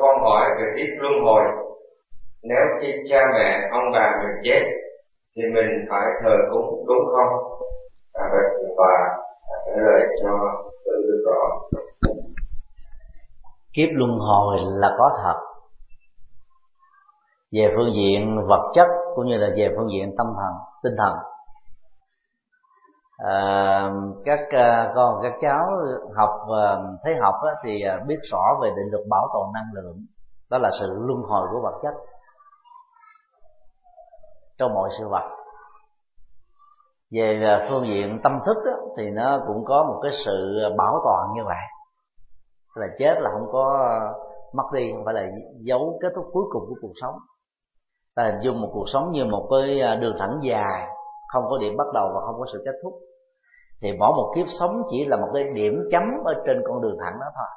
con hỏi về kiếp luân hồi. Nếu khi cha mẹ ông bà mình chết thì mình phải thờ cúng đúng không? Và trả lời cho tự được rõ. Kiếp luân hồi là có thật, về phương diện vật chất cũng như là về phương diện tâm thần, tinh thần. Các con các cháu học thế học thì biết rõ về định luật bảo tồn năng lượng, đó là sự luân hồi của vật chất trong mọi sự vật. Về phương diện tâm thức thì nó cũng có một cái sự bảo toàn như vậy, là chết là không có mất đi, không phải là dấu kết thúc cuối cùng của cuộc sống. Ta hình dung một cuộc sống như một cái đường thẳng dài, không có điểm bắt đầu và không có sự kết thúc, thì mỗi một kiếp sống chỉ là một cái điểm chấm ở trên con đường thẳng đó thôi.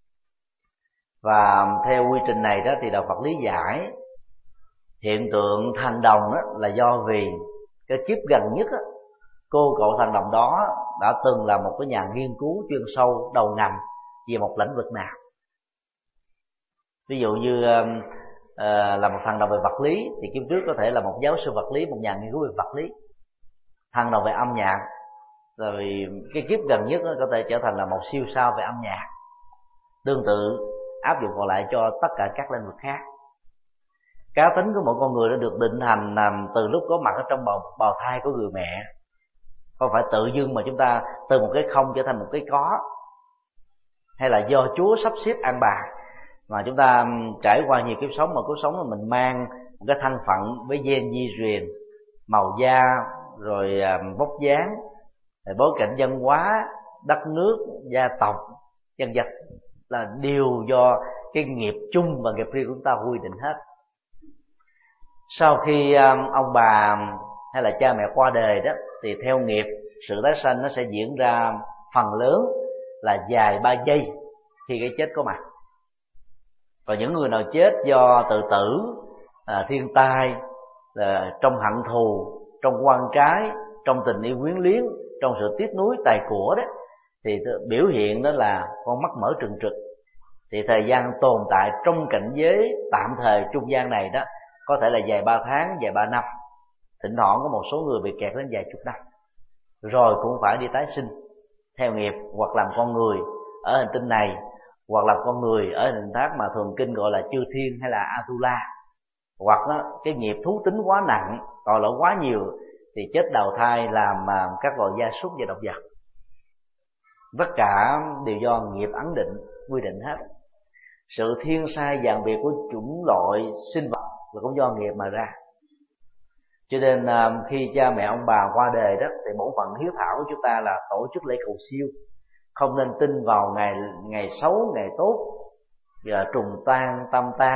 Và theo quy trình này đó thì đạo Phật lý giải hiện tượng thần đồng đó là do vì cái kiếp gần nhất đó, cô cậu thần đồng đó đã từng là một cái nhà nghiên cứu chuyên sâu đầu ngành về một lĩnh vực nào. Ví dụ như là một thần đồng về vật lý thì kiếp trước có thể là một giáo sư vật lý, một nhà nghiên cứu về vật lý. Thần đồng về âm nhạc, rồi cái kiếp gần nhất có thể trở thành là một siêu sao về âm nhạc. Tương tự áp dụng còn lại cho tất cả các lĩnh vực khác. Cá tính của mỗi con người đã được định thành từ lúc có mặt ở trong bào thai của người mẹ. Không phải tự dưng mà chúng ta từ một cái không trở thành một cái có, hay là do Chúa sắp xếp an bài, mà chúng ta trải qua nhiều kiếp sống mà kiếp sống mà mình mang một cái thân phận với gen di truyền, màu da, rồi vóc dáng, rồi bối cảnh văn hóa, đất nước, gia tộc, vân vân, là đều do cái nghiệp chung và nghiệp riêng của chúng ta quy định hết. Sau khi ông bà hay là cha mẹ qua đời đó, thì theo nghiệp sự tái sanh nó sẽ diễn ra phần lớn là dài 3 giây khi cái chết có mặt. Còn những người nào chết do tự tử, thiên tai, trong hận thù, trong oan trái, trong tình yêu quyến luyến, trong sự tiếc nuối tài của đó, thì biểu hiện đó là con mắt mở trừng trực. Thì thời gian tồn tại trong cảnh giới tạm thời trung gian này đó có thể là dài 3 tháng, dài 3 năm. Thỉnh thoảng có một số người bị kẹt đến vài chục năm, rồi cũng phải đi tái sinh theo nghiệp, hoặc làm con người ở hành tinh này, hoặc làm con người ở hành tinh khác mà thường kinh gọi là chư thiên hay là Atula. Hoặc đó, cái nghiệp thú tính quá nặng, tội lỗi quá nhiều thì chết đầu thai làm các loài gia súc và động vật. Tất cả đều do nghiệp ấn định, quy định hết. Sự thiên sai dạng biệt của chủng loại sinh vật là cũng do nghiệp mà ra. Cho nên khi cha mẹ ông bà qua đời đó, thì bổn phận hiếu thảo của chúng ta là tổ chức lễ cầu siêu. Không nên tin vào ngày xấu, ngày tốt, và trùng tan tâm tan,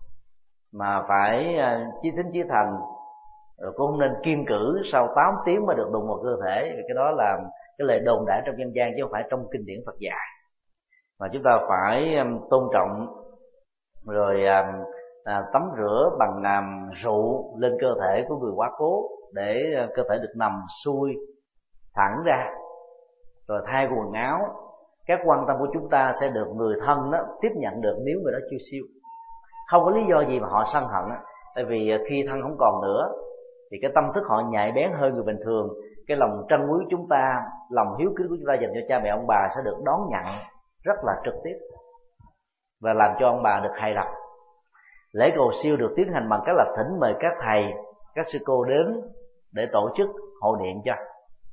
mà phải chí tín chí thành. Rồi cũng không nên kiêng cử sau 8 tiếng mới được đụng vào cơ thể. Cái đó là cái lời đồn đại trong dân gian chứ không phải trong kinh điển Phật dạy. Mà chúng ta phải tôn trọng, rồi tắm rửa bằng rượu lên cơ thể của người quá cố, để cơ thể được nằm xuôi thẳng ra, rồi thay quần áo. Các quan tâm của chúng ta sẽ được người thân đó tiếp nhận được nếu người đó chưa siêu. Không có lý do gì mà họ sân hận, tại vì khi thân không còn nữa thì cái tâm thức họ nhạy bén hơn người bình thường. Cái lòng trân quý chúng ta, lòng hiếu kính của chúng ta dành cho cha mẹ ông bà sẽ được đón nhận rất là trực tiếp và làm cho ông bà được hài lòng. Lễ cầu siêu được tiến hành bằng cách là thỉnh mời các thầy, các sư cô đến để tổ chức hộ niệm cho,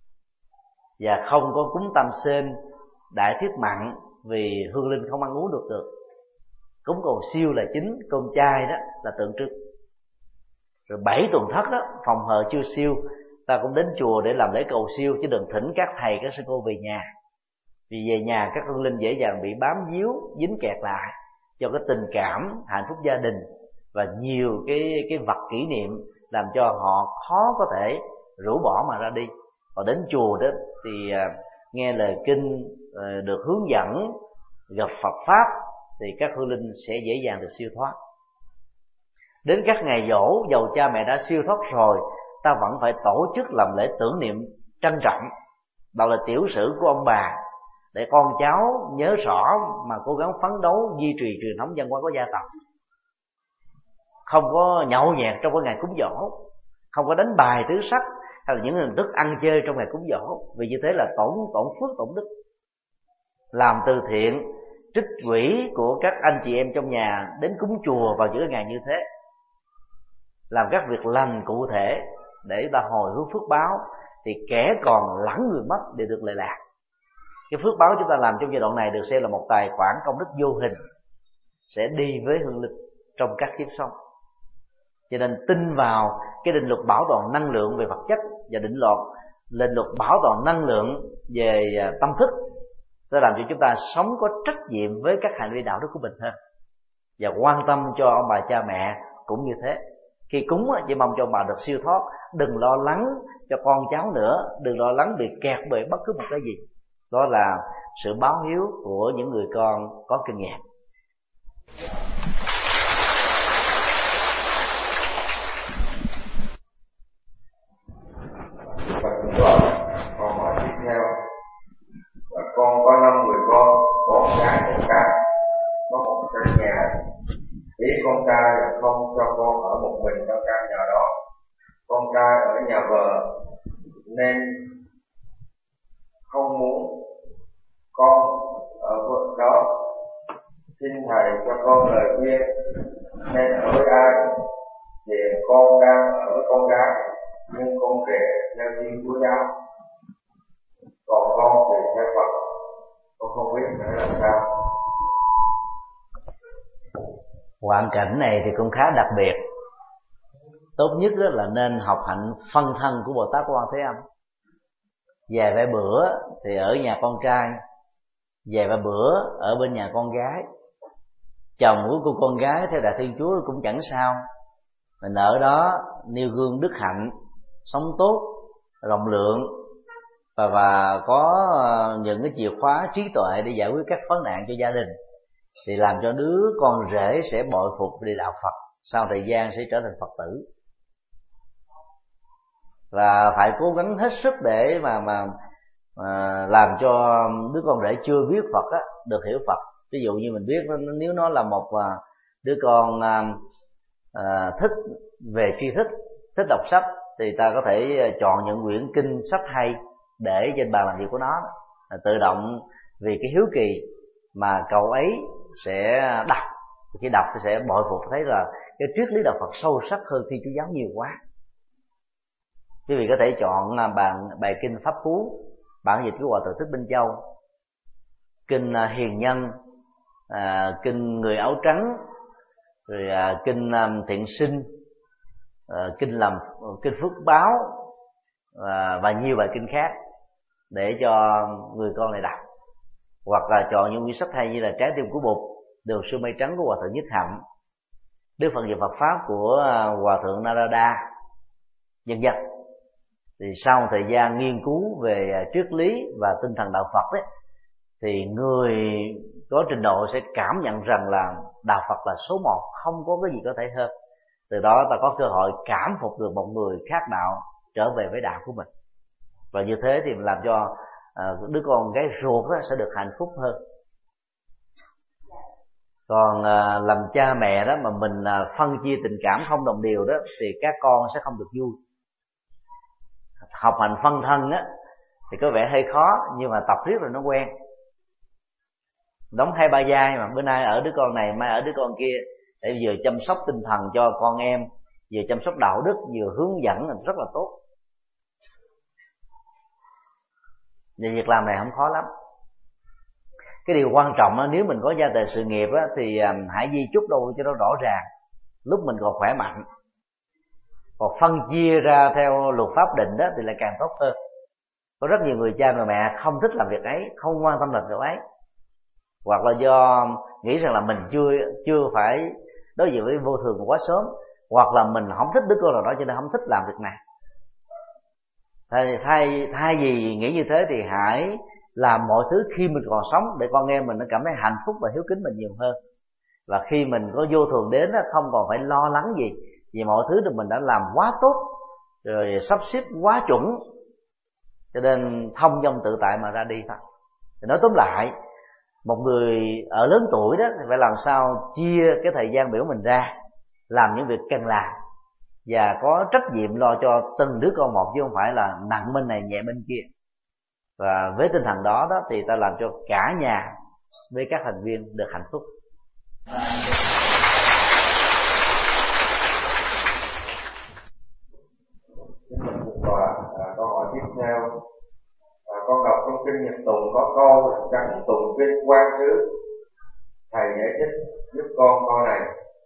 và không có cúng tam sen, đại thiết mặn, vì hương linh không ăn uống được. Cúng cầu siêu là chính, cơm chay đó là tượng trưng. Rồi 7 tuần thất đó, phòng hờ chưa siêu, ta cũng đến chùa để làm lễ cầu siêu, chứ đừng thỉnh các thầy các sư cô về nhà. Vì về nhà các hương linh dễ dàng bị bám víu, dính kẹt lại do cái tình cảm, hạnh phúc gia đình và nhiều cái vật kỷ niệm, làm cho họ khó có thể rũ bỏ mà ra đi. Còn đến chùa đó thì nghe lời kinh, được hướng dẫn, gặp Phật pháp, thì các hương linh sẽ dễ dàng được siêu thoát. Đến các ngày giỗ, dầu cha mẹ đã siêu thoát rồi, ta vẫn phải tổ chức làm lễ tưởng niệm trân trọng, đó là tiểu sử của ông bà, để con cháu nhớ rõ mà cố gắng phấn đấu duy trì truyền thống văn hóa của gia tộc. Không có nhậu nhẹt trong cái ngày cúng giỗ, không có đánh bài tứ sắc hay là những hình thức ăn chơi trong ngày cúng giỗ, vì như thế là tổn phước tổn đức. Làm từ thiện, trích quỹ của các anh chị em trong nhà đến cúng chùa vào những ngày như thế, làm các việc lành cụ thể để ta hồi hướng phước báo, thì kẻ còn lẫn người mất đều được lệ lạc. Cái phước báo chúng ta làm trong giai đoạn này được xem là một tài khoản công đức vô hình sẽ đi với hương linh trong các kiếp sau. Cho nên tin vào cái định luật bảo toàn năng lượng về vật chất và định luật bảo toàn năng lượng về tâm thức sẽ làm cho chúng ta sống có trách nhiệm với các hành vi đạo đức của mình hơn, và quan tâm cho ông bà cha mẹ cũng như thế. Khi cúng chỉ mong cho ông bà được siêu thoát, đừng lo lắng cho con cháu nữa, đừng lo lắng bị kẹt bởi bất cứ một cái gì. Đó là sự báo hiếu của những người con có kinh nghiệm. Câu hỏi tiếp theo là con có 5 người con, 4 gái 1 trai, có một căn nhà. Ý con trai là không cho con ở một mình trong căn nhà đó, con trai ở nhà vợ, nên không muốn con ở đó. Xin thầy cho con lời khuyên nên ở với ai? Hiện con đang ở với con gái, nhưng con rể theo Thiên Chúa giáo, còn con thì theo Phật. Con không biết phải làm sao. Hoàn cảnh này thì cũng khá đặc biệt. Tốt nhất là nên học hạnh phân thân của Bồ Tát Quan Thế Âm. Vài ba bữa thì ở nhà con trai, vài ba bữa ở bên nhà con gái. Chồng của cô con gái theo Đạo Thiên Chúa cũng chẳng sao, mình ở đó nêu gương đức hạnh, sống tốt, rộng lượng và có những cái chìa khóa trí tuệ để giải quyết các vấn nạn cho gia đình, thì làm cho đứa con rể sẽ bội phục về đạo Phật, sau thời gian sẽ trở thành Phật tử. Và phải cố gắng hết sức để mà làm cho đứa con rể chưa biết Phật á, được hiểu Phật. Ví dụ như mình biết nếu nó là một đứa con thích về tri thức, thích đọc sách, thì ta có thể chọn những quyển kinh sách hay để trên bàn làm việc của nó, tự động vì cái hiếu kỳ mà cậu ấy sẽ đọc. Khi đọc thì sẽ bội phục, thấy là cái triết lý đạo Phật sâu sắc hơn Thiên Chúa giáo nhiều quá. Quý vị có thể chọn bài kinh Pháp Cú, bản dịch của Hòa Thượng Thích Minh Châu, kinh Hiền Nhân, kinh Người Áo Trắng, rồi kinh Thiện Sinh, kinh Phước Báo và nhiều bài kinh khác để cho người con này đọc. Hoặc là chọn những quyển sách hay như là Trái Tim của Bụt, Đường Sương Mây Trắng của Hòa Thượng Nhất Hạnh, Đức Phật về Phật Pháp của Hòa Thượng Narada, vân vân. Thì sau thời gian nghiên cứu về triết lý và tinh thần đạo Phật ấy, thì người có trình độ sẽ cảm nhận rằng là đạo Phật là số một, không có cái gì có thể hơn. Từ đó ta có cơ hội cảm phục được một người khác đạo trở về với đạo của mình, và như thế thì làm cho đứa con gái ruột đó sẽ được hạnh phúc hơn. Còn làm cha mẹ đó mà mình phân chia tình cảm không đồng đều đó, thì các con sẽ không được vui. Học hành phân thân á thì có vẻ hơi khó, nhưng mà tập riết rồi nó quen. Đóng 2-3 vai mà bữa nay ở đứa con này, mai ở đứa con kia, để vừa chăm sóc tinh thần cho con em, vừa chăm sóc đạo đức, vừa hướng dẫn, rất là tốt. Và việc làm này không khó lắm. Cái điều quan trọng đó, nếu mình có gia tài sự nghiệp đó, thì hãy di chúc đâu cho nó rõ ràng lúc mình còn khỏe mạnh. Còn phân chia ra theo luật pháp định đó thì lại càng tốt hơn. Có rất nhiều người cha người mẹ không thích làm việc ấy, không quan tâm làm việc ấy, hoặc là do nghĩ rằng là mình chưa phải đối diện với vô thường quá sớm, hoặc là mình không thích đứa con nào đó cho nên không thích làm việc này. Thay vì nghĩ như thế thì hãy làm mọi thứ khi mình còn sống, để con em mình nó cảm thấy hạnh phúc và hiếu kính mình nhiều hơn. Và khi mình có vô thường đến, không còn phải lo lắng gì, vì mọi thứ thì mình đã làm quá tốt rồi, sắp xếp quá chuẩn, cho nên thông dong tự tại mà ra đi thôi. Thì nói tóm lại, một người ở lớn tuổi đó thì phải làm sao chia cái thời gian biểu mình ra làm những việc cần làm, và có trách nhiệm lo cho từng đứa con một, chứ không phải là nặng bên này nhẹ bên kia. Và với tinh thần đó thì ta làm cho cả nhà với các thành viên được hạnh phúc. Câu hỏi tiếp theo, con đọc trong kinh Nhật Tụng có câu là tránh tụng kinh quan xứ, thầy giải thích giúp con câu này.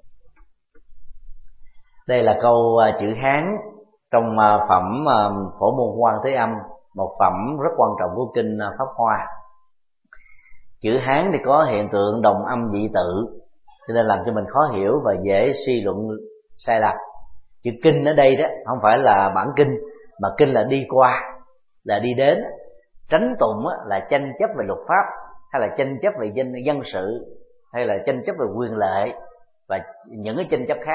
Đây là câu chữ Hán trong phẩm Phổ Môn Quan Thế Âm, một phẩm rất quan trọng của kinh Pháp Hoa. Chữ Hán thì có hiện tượng đồng âm dị tự, cho nên làm cho mình khó hiểu và dễ suy luận sai lầm. Chữ kinh ở đây đó không phải là bản kinh, mà kinh là đi qua, là đi đến. Tránh tụng là tranh chấp về luật pháp, hay là tranh chấp về dân sự, hay là tranh chấp về quyền lợi và những cái tranh chấp khác.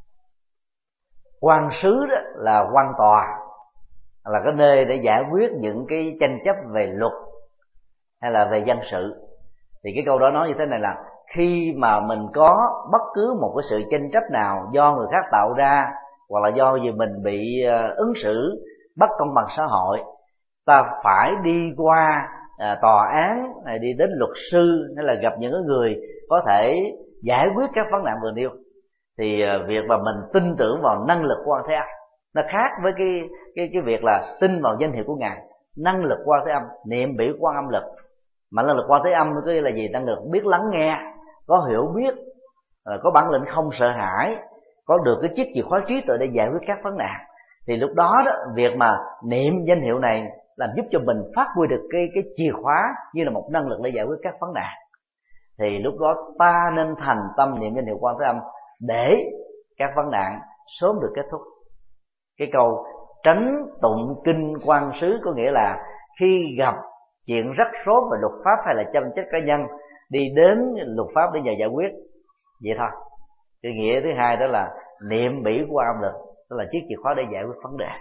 Quan xứ đó là quan tòa, là cái nơi để giải quyết những cái tranh chấp về luật hay là về dân sự. Thì cái câu đó nói như thế này là khi mà mình có bất cứ một cái sự tranh chấp nào do người khác tạo ra, hoặc là do vì mình bị ứng xử bất công bằng xã hội, ta phải đi qua tòa án, đi đến luật sư, hay là gặp những người có thể giải quyết các vấn nạn vừa nêu. Thì việc mà mình tin tưởng vào năng lực Quan Thế Âm nó khác với cái việc là tin vào danh hiệu của Ngài. Năng lực Quan Thế Âm, niệm biểu Quan Âm lực. Mà năng lực Quan Thế Âm có nghĩa là gì? Năng lực biết lắng nghe, có hiểu biết, có bản lĩnh không sợ hãi, có được cái chiếc chìa khóa trí tuệ để giải quyết các vấn nạn. Thì lúc đó việc mà niệm danh hiệu này làm giúp cho mình phát huy được cái chìa khóa như là một năng lực để giải quyết các vấn nạn. Thì lúc đó ta nên thành tâm niệm danh hiệu Quan Thế Âm để các vấn nạn sớm được kết thúc. Cái câu tránh tụng kinh quan xứ có nghĩa là khi gặp chuyện rắc rối về luật pháp hay là tranh chấp cá nhân, đi đến luật pháp để nhờ giải quyết, vậy thôi. Cái nghĩa thứ hai đó là niệm bỉ Quan Âm lực, đó là chiếc chìa khóa để giải quyết vấn đề.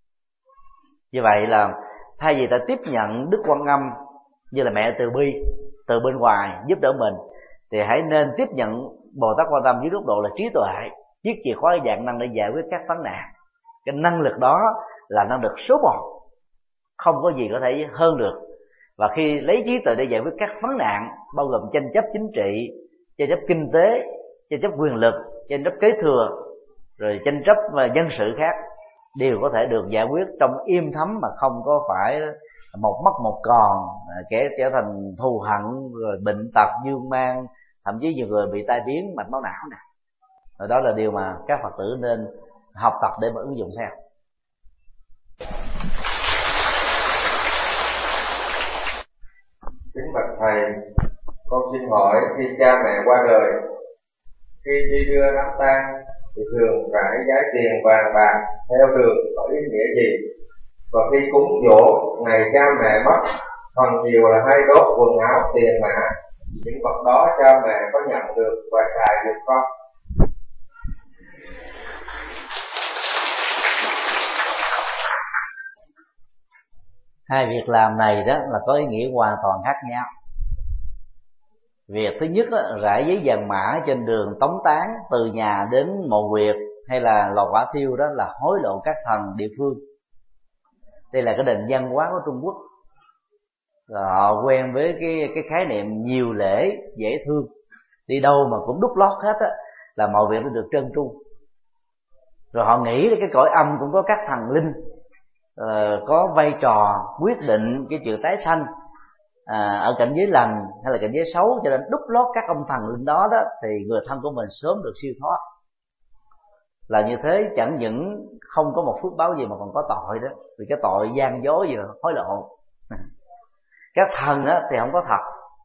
Như vậy là thay vì ta tiếp nhận Đức Quan Âm như là mẹ từ bi từ bên ngoài giúp đỡ mình, thì hãy nên tiếp nhận Bồ Tát Quan Tâm dưới góc độ là trí tuệ, chiếc chìa khóa dạng năng để giải quyết các vấn nạn. Cái năng lực đó là năng lực số một, không có gì có thể hơn được. Và khi lấy trí tuệ để giải quyết các vấn nạn, bao gồm tranh chấp chính trị, tranh chấp kinh tế, tranh chấp quyền lực, tranh chấp kế thừa, rồi tranh chấp dân sự khác, đều có thể được giải quyết trong im thấm, mà không có phải một mất một còn, kẻ trở thành thù hận, rồi bệnh tật dương mang, thậm chí nhiều người bị tai biến mạch máu não nè. Rồi đó là điều mà các Phật tử nên học tập để mà ứng dụng theo. Kính bạch thầy, con xin hỏi khi cha mẹ qua đời, khi đi đưa đám tang thì thường rải giấy tiền vàng bạc theo đường có ý nghĩa gì? Và khi cúng dỗ ngày cha mẹ mất, phần nhiều là hay đốt quần áo, tiền mã, những vật đó cha mẹ có nhận được và xài được không? Hai việc làm này đó là có ý nghĩa hoàn toàn khác nhau. Việc thứ nhất đó, rải giấy vàng mã trên đường tống táng từ nhà đến mộ huyệt hay là lò hỏa thiêu, đó là hối lộ các thần địa phương. Đây là cái nền văn hóa của Trung Quốc. Rồi họ quen với cái khái niệm nhiều lễ dễ thương, đi đâu mà cũng đút lót hết á, là mọi việc nó được trơn tru. Rồi họ nghĩ là cái cõi âm cũng có các thần linh có vai trò quyết định cái chuyện tái sanh ở cảnh giới lành hay là cảnh giới xấu, cho nên đút lót các ông thần linh đó thì người thân của mình sớm được siêu thoát. Là như thế chẳng những không có một phước báo gì mà còn có tội đó, vì cái tội gian dối và hối lộ. Các thần thì không có thật,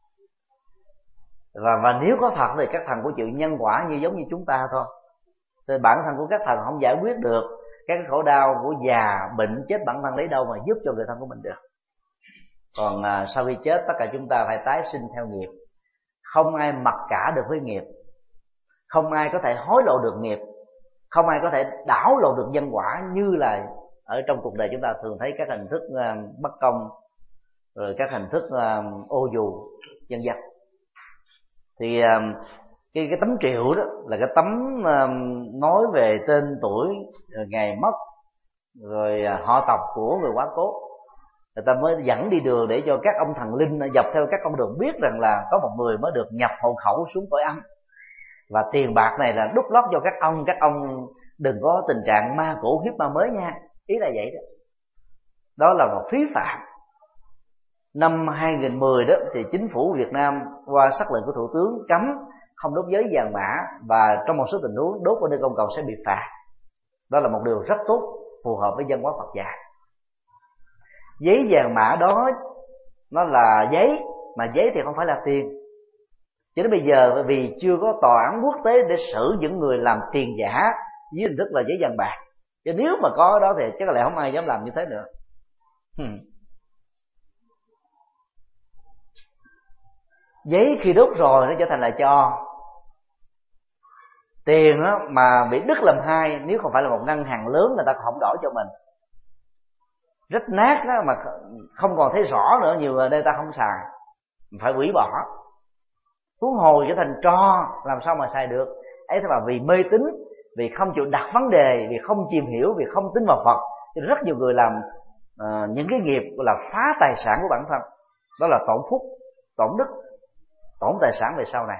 và nếu có thật thì các thần của chịu nhân quả như giống như chúng ta thôi. Thì bản thân của các thần không giải quyết được các khổ đau của già bệnh chết, bản thân lấy đâu mà giúp cho người thân của mình được. Còn sau khi chết, tất cả chúng ta phải tái sinh theo nghiệp. Không ai mặc cả được với nghiệp, không ai có thể hối lộ được nghiệp, không ai có thể đảo lộn được nhân quả, như là ở trong cuộc đời chúng ta thường thấy các hình thức bất công rồi các hình thức ô dù vân vân. Thì cái tấm triệu đó là cái tấm nói về tên tuổi, ngày mất, rồi họ tộc của người quá cố. Người ta mới dẫn đi đường để cho các ông thần linh dọc theo các con đường biết rằng là có một người mới được nhập hộ khẩu xuống cõi âm, và tiền bạc này là đút lót cho các ông đừng có tình trạng ma cũ hiếp ma mới nha. Ý là vậy đó. Đó là một phí phạm. Năm 2010 đó thì chính phủ Việt Nam qua sắc lệnh của Thủ tướng cấm không đốt giấy vàng mã, và trong một số tình huống đốt ở nơi công cộng sẽ bị phạt. Đó là một điều rất tốt, phù hợp với văn hóa Phật giáo. Giấy vàng mã đó nó là giấy, mà giấy thì không phải là tiền. Cho đến bây giờ vì chưa có tòa án quốc tế để xử những người làm tiền giả dưới hình thức là giấy vàng bạc, chứ nếu mà có đó thì chắc là không ai dám làm như thế nữa. Giấy khi đốt rồi nó trở thành là cho. Tiền á, mà bị đứt làm hai, nếu không phải là một ngân hàng lớn người ta không đổi cho mình, rách nát đó, mà không còn thấy rõ nữa, nhiều người đây ta không xài, phải hủy bỏ. Huống hồ trở thành tro làm sao mà xài được. Ấy thế mà vì mê tín, vì không chịu đặt vấn đề, vì không tìm hiểu, vì không tin vào Phật, thì rất nhiều người làm những cái nghiệp gọi là phá tài sản của bản thân. Đó là tổn phúc, tổn đức, tổn tài sản về sau này.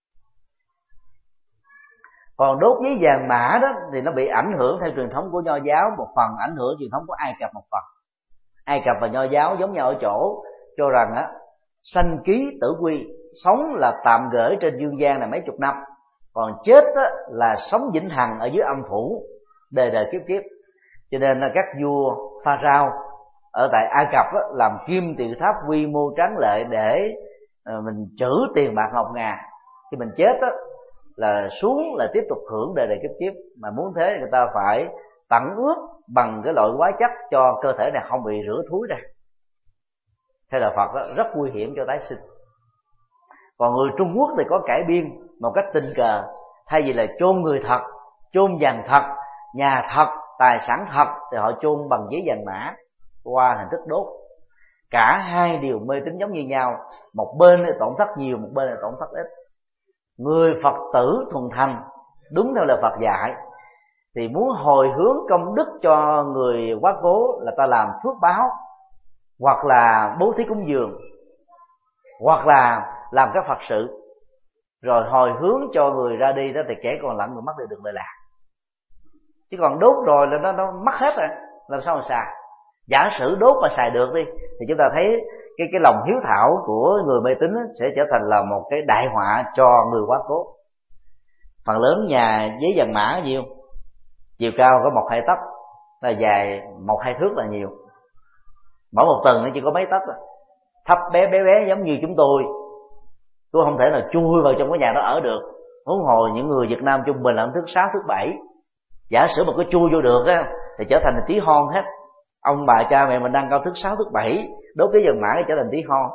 Còn đốt giấy vàng mã đó thì nó bị ảnh hưởng theo truyền thống của Nho giáo một phần, ảnh hưởng truyền thống của Ai Cập một phần. Ai Cập và Nho giáo giống nhau ở chỗ cho rằng á, sanh ký tử quy, sống là tạm gửi trên dương gian này mấy chục năm, còn chết á, là sống vĩnh hằng ở dưới âm phủ đời đời kiếp kiếp. Cho nên là các vua Pharaoh ở tại Ai Cập á, làm kim tự tháp quy mô tráng lệ để mình trữ tiền bạc ngọc ngà. Khi mình chết á, là xuống là tiếp tục hưởng đời đời kiếp kiếp, mà muốn thế người ta phải tẩm ướp bằng cái loại hóa chất cho cơ thể này không bị rửa thúi ra. Theo đạo Phật đó, rất nguy hiểm cho tái sinh. Còn người Trung Quốc thì có cải biên một cách tình cờ, thay vì là chôn người thật, chôn vàng thật, nhà thật, tài sản thật, thì họ chôn bằng giấy vàng mã qua hình thức đốt. Cả hai đều mê tín giống như nhau, một bên thì tổn thất nhiều, một bên là tổn thất ít. Người Phật tử thuần thành đúng theo lời Phật dạy thì muốn hồi hướng công đức cho người quá cố là ta làm phước báo, hoặc là bố thí cúng dường, hoặc là làm các Phật sự, rồi hồi hướng cho người ra đi đó, thì kẻ còn lại người mất đi được lợi lạc. Chứ còn đốt rồi là nó mất hết rồi, làm sao mà xài. Giả sử đốt mà xài được đi thì chúng ta thấy cái lòng hiếu thảo của người mê tín sẽ trở thành là một cái đại họa cho người quá cố. Phần lớn nhà giấy vàng mã nhiêu, chiều cao có 1-2 tấc, là dài 1-2 thước là nhiều. Mỗi một tầng nó chỉ có mấy tấc, thấp bé giống như chúng tôi không thể nào chui vào trong cái nhà đó ở được. Huống hồ những người Việt Nam trung bình là thước 6, thước 7. Giả sử mà có chui vô được á thì trở thành tí hon hết. Ông bà cha mẹ mình đang cao thước 6, thước 7, đốt cái vàng mã trở thành tí hon.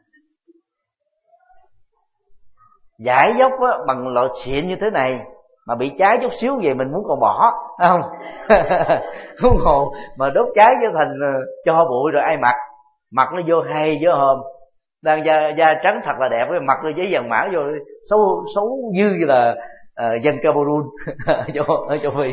Giải dốc á, bằng loại xịn như thế này mà bị cháy chút xíu về mình muốn còn bỏ, không? Huống hồ mà đốt cháy trở thành cho bụi rồi ai mặc nó vô hay với hôm đang da trắng thật là đẹp, cái mặt nó giấy vàng mã vô xấu như là dân Cameroon ở châu Phi.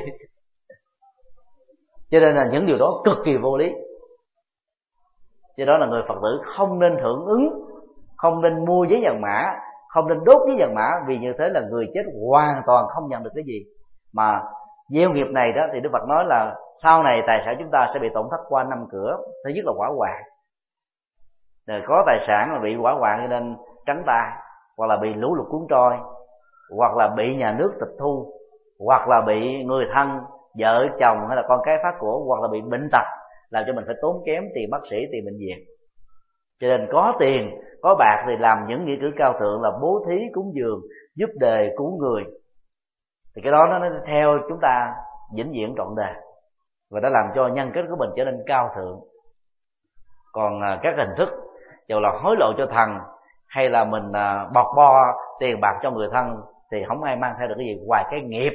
Cho nên là những điều đó cực kỳ vô lý. Do đó là người Phật tử không nên hưởng ứng, không nên mua giấy vàng mã, không nên đốt giấy vàng mã, vì như thế là người chết hoàn toàn không nhận được cái gì. Mà gieo nghiệp này đó thì Đức Phật nói là sau này tài sản chúng ta sẽ bị tổn thất qua 5 cửa. Thứ nhất là hỏa hoạn, rồi có tài sản mà bị hỏa hoạn cho nên trắng tay, hoặc là bị lũ lụt cuốn trôi, hoặc là bị nhà nước tịch thu, hoặc là bị người thân, vợ chồng hay là con cái phá của, hoặc là bị bệnh tật làm cho mình phải tốn kém tiền bác sĩ, tiền bệnh viện. Cho nên có tiền, có bạc thì làm những nghĩa cử cao thượng là bố thí, cúng dường, giúp đời, cứu người. Thì cái đó nó theo chúng ta vĩnh viễn trọn đời, và nó làm cho nhân cách của mình trở nên cao thượng. Còn các hình thức dù là hối lộ cho thần, hay là mình bọt bo tiền bạc cho người thân, thì không ai mang theo được cái gì ngoài cái nghiệp.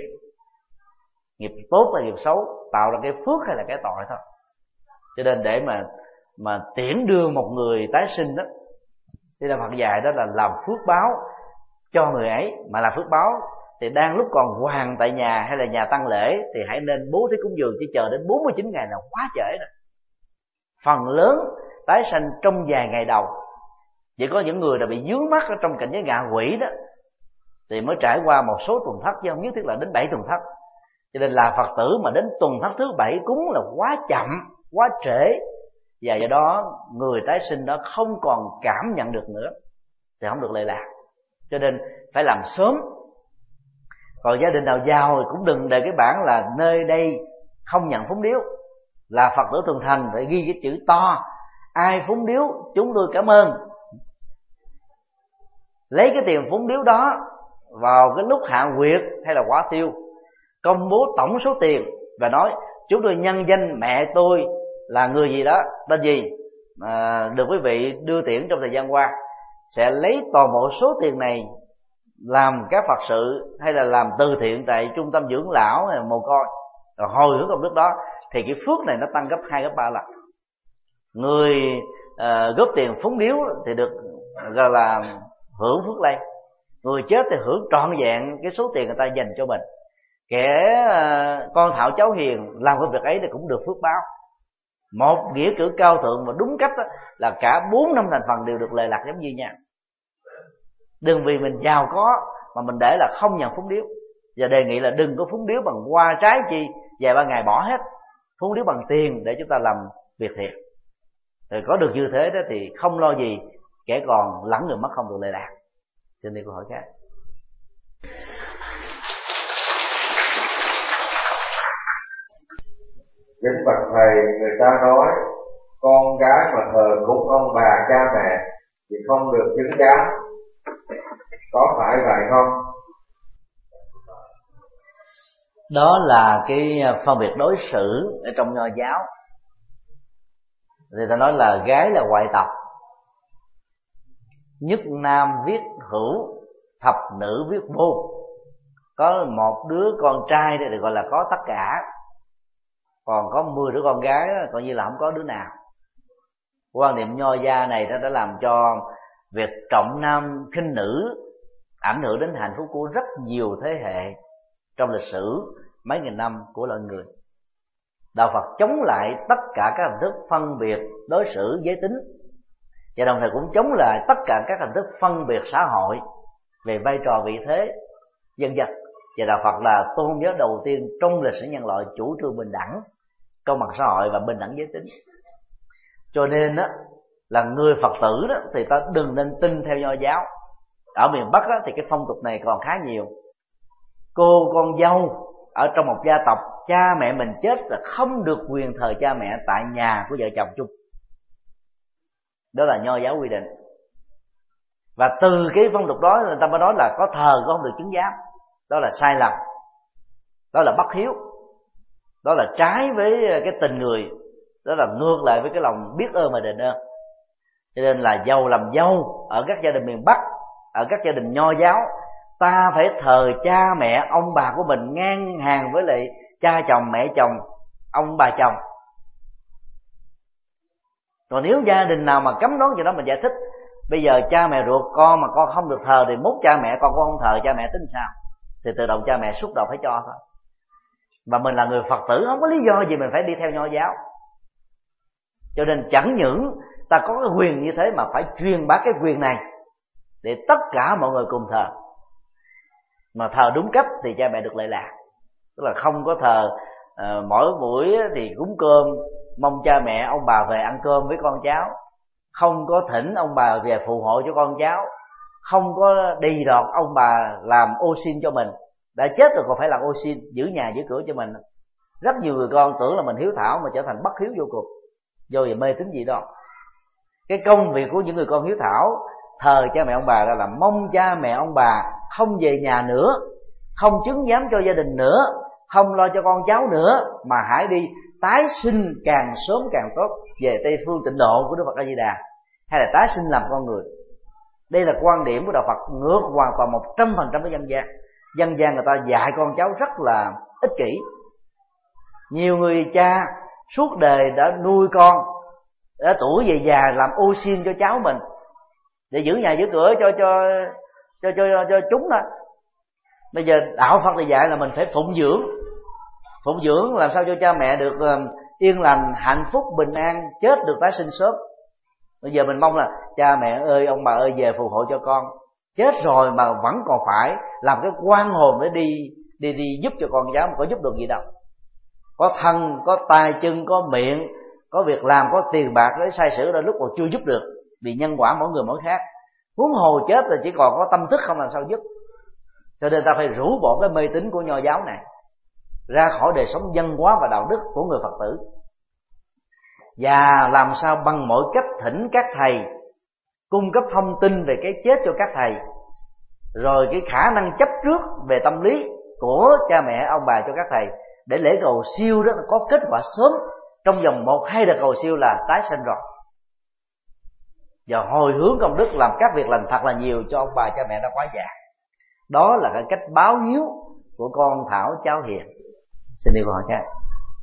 Nghiệp tốt là nghiệp xấu, tạo ra cái phước hay là cái tội thôi. Cho nên để mà mà tiễn đưa một người tái sinh đó, thì là Phật dạy đó là làm phước báo cho người ấy. Mà làm phước báo thì đang lúc còn hoàng tại nhà hay là nhà tang lễ thì hãy nên bố thí cúng dường, chứ chờ đến 49 ngày là quá trễ rồi. Phần lớn tái sanh trong vài ngày đầu. Chỉ có những người đã bị dướng mắt ở trong cảnh giới ngạ quỷ đó thì mới trải qua một số tuần thất, chứ không nhất thiết là đến 7 tuần thất. Cho nên là Phật tử mà đến tuần thất thứ 7 cúng là quá chậm, quá trễ, và do đó người tái sinh đó không còn cảm nhận được nữa thì không được lệ lạc. Cho nên phải làm sớm. Còn gia đình nào giàu thì cũng đừng đề cái bảng là nơi đây không nhận phúng điếu. Là Phật tử thường thành phải ghi cái chữ to: ai phúng điếu chúng tôi cảm ơn. Lấy cái tiền phúng điếu đó vào cái lúc hạ quyệt hay là quả tiêu, công bố tổng số tiền và nói chúng tôi nhân danh mẹ tôi là người gì đó, tên gì, được quý vị đưa tiễn trong thời gian qua, sẽ lấy toàn bộ số tiền này làm các Phật sự hay là làm từ thiện tại trung tâm dưỡng lão hay là mồ côi, rồi hồi hướng công đức đó, thì cái phước này nó tăng gấp 2 gấp 3 lần. Người góp tiền phúng điếu thì được gọi là hưởng phước lây, người chết thì hưởng trọn vẹn cái số tiền người ta dành cho mình. Kẻ con thảo cháu hiền làm cái việc ấy thì cũng được phước báo. Một nghĩa cử cao thượng mà đúng cách đó, là cả 4 năm thành phần đều được lệ lạc giống như nhau. Đừng vì mình giàu có mà mình để là không nhận phúng điếu. Và đề nghị là đừng có phúng điếu bằng hoa trái chi, vài ba ngày bỏ hết. Phúng điếu bằng tiền để chúng ta làm việc thiện. Rồi có được như thế đó thì không lo gì kẻ còn lẫn người mất không được lệ lạc. Xin đi câu hỏi khác. Kính bạch thầy, người ta nói con gái mà thờ cúng ông bà cha mẹ thì không được chứng giám, có phải vậy không? Đó là cái phân biệt đối xử ở trong Nho giáo. Người ta nói là gái là ngoại tộc, nhất nam viết hữu, thập nữ viết vô. Có một đứa con trai thì gọi là có tất cả, còn có 10 đứa con gái đó, coi như là không có đứa nào. Quan niệm Nho gia này đã làm cho việc trọng nam khinh nữ ảnh hưởng đến hạnh phúc của rất nhiều thế hệ trong lịch sử mấy nghìn năm của loài người. Đạo Phật chống lại tất cả các hình thức phân biệt đối xử giới tính, và đồng thời cũng chống lại tất cả các hình thức phân biệt xã hội về vai trò vị thế vân vân. Và đạo Phật là tôn giáo đầu tiên trong lịch sử nhân loại chủ trương bình đẳng, công bằng xã hội và bình đẳng giới tính. Cho nên đó, là người Phật tử đó thì ta đừng nên tin theo Nho giáo. Ở miền Bắc đó, thì cái phong tục này còn khá nhiều. Cô con dâu ở trong một gia tộc, cha mẹ mình chết là không được quyền thờ cha mẹ tại nhà của vợ chồng chung. Đó là Nho giáo quy định. Và từ cái phong tục đó người ta mới nói là có thờ cũng không được chứng giám. Đó là sai lầm, đó là bất hiếu, đó là trái với cái tình người, đó là ngược lại với cái lòng biết ơn và đền ơn. Cho nên là dâu làm dâu ở các gia đình miền Bắc, ở các gia đình Nho giáo, ta phải thờ cha mẹ ông bà của mình ngang hàng với lại cha chồng mẹ chồng ông bà chồng. Còn nếu gia đình nào mà cấm đoán chuyện đó, mình giải thích bây giờ cha mẹ ruột con mà con không được thờ thì mốt cha mẹ con không thờ cha mẹ tính sao, thì tự động cha mẹ xúc động phải cho thôi. Và mình là người Phật tử, không có lý do gì mình phải đi theo Nho giáo. Cho nên chẳng những ta có cái quyền như thế mà phải truyền bá cái quyền này để tất cả mọi người cùng thờ. Mà thờ đúng cách thì cha mẹ được lệ lạc. Tức là không có thờ mỗi buổi thì cúng cơm mong cha mẹ ông bà về ăn cơm với con cháu, không có thỉnh ông bà về phù hộ cho con cháu, không có đi đọt ông bà làm ô xin cho mình. Đã chết rồi còn phải làm ô xin, giữ nhà giữ cửa cho mình. Rất nhiều người con tưởng là mình hiếu thảo mà trở thành bất hiếu vô cùng, do vì mê tín gì đó. Cái công việc của những người con hiếu thảo thờ cha mẹ ông bà là mong cha mẹ ông bà không về nhà nữa, không chứng giám cho gia đình nữa, không lo cho con cháu nữa, mà hãy đi tái sinh càng sớm càng tốt về Tây phương Tịnh độ của Đức Phật A Di Đà, hay là tái sinh làm con người. Đây là quan điểm của đạo Phật ngược hoàn toàn 100% với dân gian. Dân gian người ta dạy con cháu rất là ích kỷ. Nhiều người cha suốt đời đã nuôi con Ở tuổi về già làm ô xin cho cháu mình, để giữ nhà giữ cửa cho chúng đó. Bây giờ đạo Phật thì dạy là mình phải phụng dưỡng làm sao cho cha mẹ được yên lành, hạnh phúc, bình an, chết được tái sinh sớm. Bây giờ mình mong là cha mẹ ơi, ông bà ơi, về phù hộ cho con. Chết rồi mà vẫn còn phải làm cái quan hồn để đi giúp cho con cháu, mà có giúp được gì đâu. Có thân, có tay chân, có miệng, có việc làm, có tiền bạc để sai sử ra lúc còn chưa giúp được, vì nhân quả mỗi người mỗi khác. Huống hồ chết là chỉ còn có tâm thức không làm sao giúp. Cho nên ta phải rũ bỏ cái mê tín của nho giáo này ra khỏi đời sống văn hóa và đạo đức của người Phật tử, và làm sao bằng mọi cách thỉnh các thầy cung cấp thông tin về cái chết cho các thầy, rồi cái khả năng chấp trước về tâm lý của cha mẹ ông bà cho các thầy, để lễ cầu siêu đó có kết quả sớm, trong vòng 1-2 đợt cầu siêu là tái sinh rồi, và hồi hướng công đức làm các việc lành thật là nhiều cho ông bà cha mẹ đã quá già. Đó là cái cách báo hiếu của con Thảo cháu Hiền. Xin đi câu hỏi khác.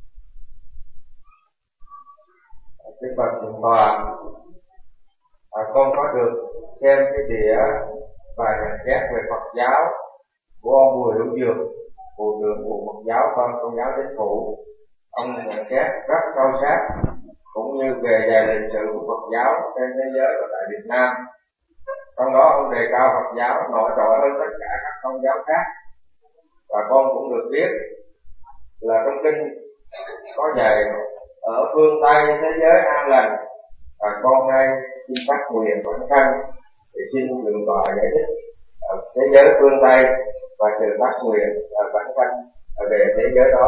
Cái Phật Thượng Tọa, con có được xem cái đĩa bài nhận xét về Phật giáo của ông Bùi Hữu Dược, Bộ trưởng Bộ Phật giáo Công giáo Chính phủ. Ông nhận xét rất sâu sắc cũng như về dài lịch sử của Phật giáo trên thế giới và tại Việt Nam. Trong đó ông đề cao Phật giáo nổi trội hơn tất cả các tôn giáo khác. Và con cũng được biết là trong kinh có dạy ở phương Tây thế giới an lành, và con nay xin phát nguyện bản thân để xin Thượng Tọa giải thích thế giới phương Tây và sự phát nguyện bản thân về thế giới đó.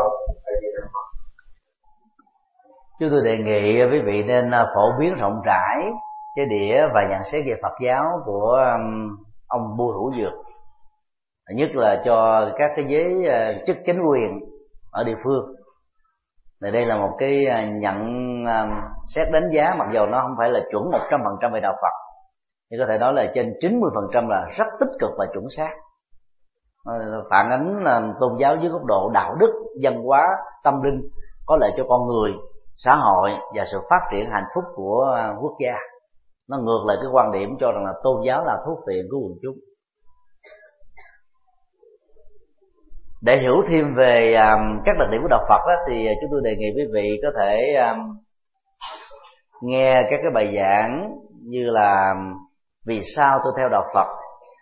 Chúng tôi đề nghị quý vị nên phổ biến rộng rãi cái đĩa và nhận xét về Phật giáo của ông Bùi Hữu Dược, nhất là cho các cái giới chức chính quyền ở địa phương. Đây là một cái nhận xét đánh giá, mặc dù nó không phải là chuẩn 100% về đạo Phật, nhưng có thể nói là trên 90% là rất tích cực và chuẩn xác, phản ánh tôn giáo dưới góc độ đạo đức, văn hóa, tâm linh, có lợi cho con người, xã hội và sự phát triển hạnh phúc của quốc gia. Nó ngược lại cái quan điểm cho rằng là tôn giáo là thuốc phiện của quần chúng. Để hiểu thêm về các đặc điểm của đạo Phật đó, thì chúng tôi đề nghị quý vị có thể nghe các cái bài giảng như là vì sao tôi theo đạo Phật,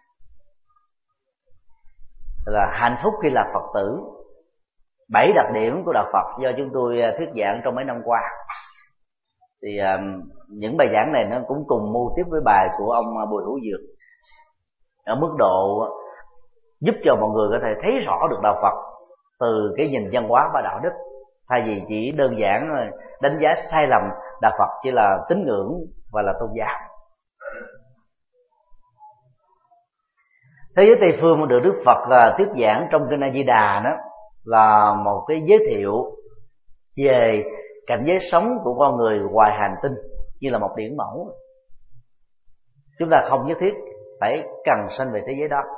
là hạnh phúc khi là Phật tử, 7 đặc điểm của đạo Phật do chúng tôi thuyết giảng trong mấy năm qua. Thì những bài giảng này nó cũng cùng mô tiếp với bài của ông Bùi Hữu Dược, ở mức độ giúp cho mọi người có thể thấy rõ được đạo Phật từ cái nhìn văn hóa và đạo đức, thay vì chỉ đơn giản đánh giá sai lầm đạo Phật chỉ là tín ngưỡng và là tôn giáo. Thế giới Tây phương được Đức Phật thuyết giảng trong kinh A Di Đà đó là một cái giới thiệu về cảnh giới sống của con người ngoài hành tinh như là một điển mẫu. Chúng ta không nhất thiết phải cần sanh về thế giới đó.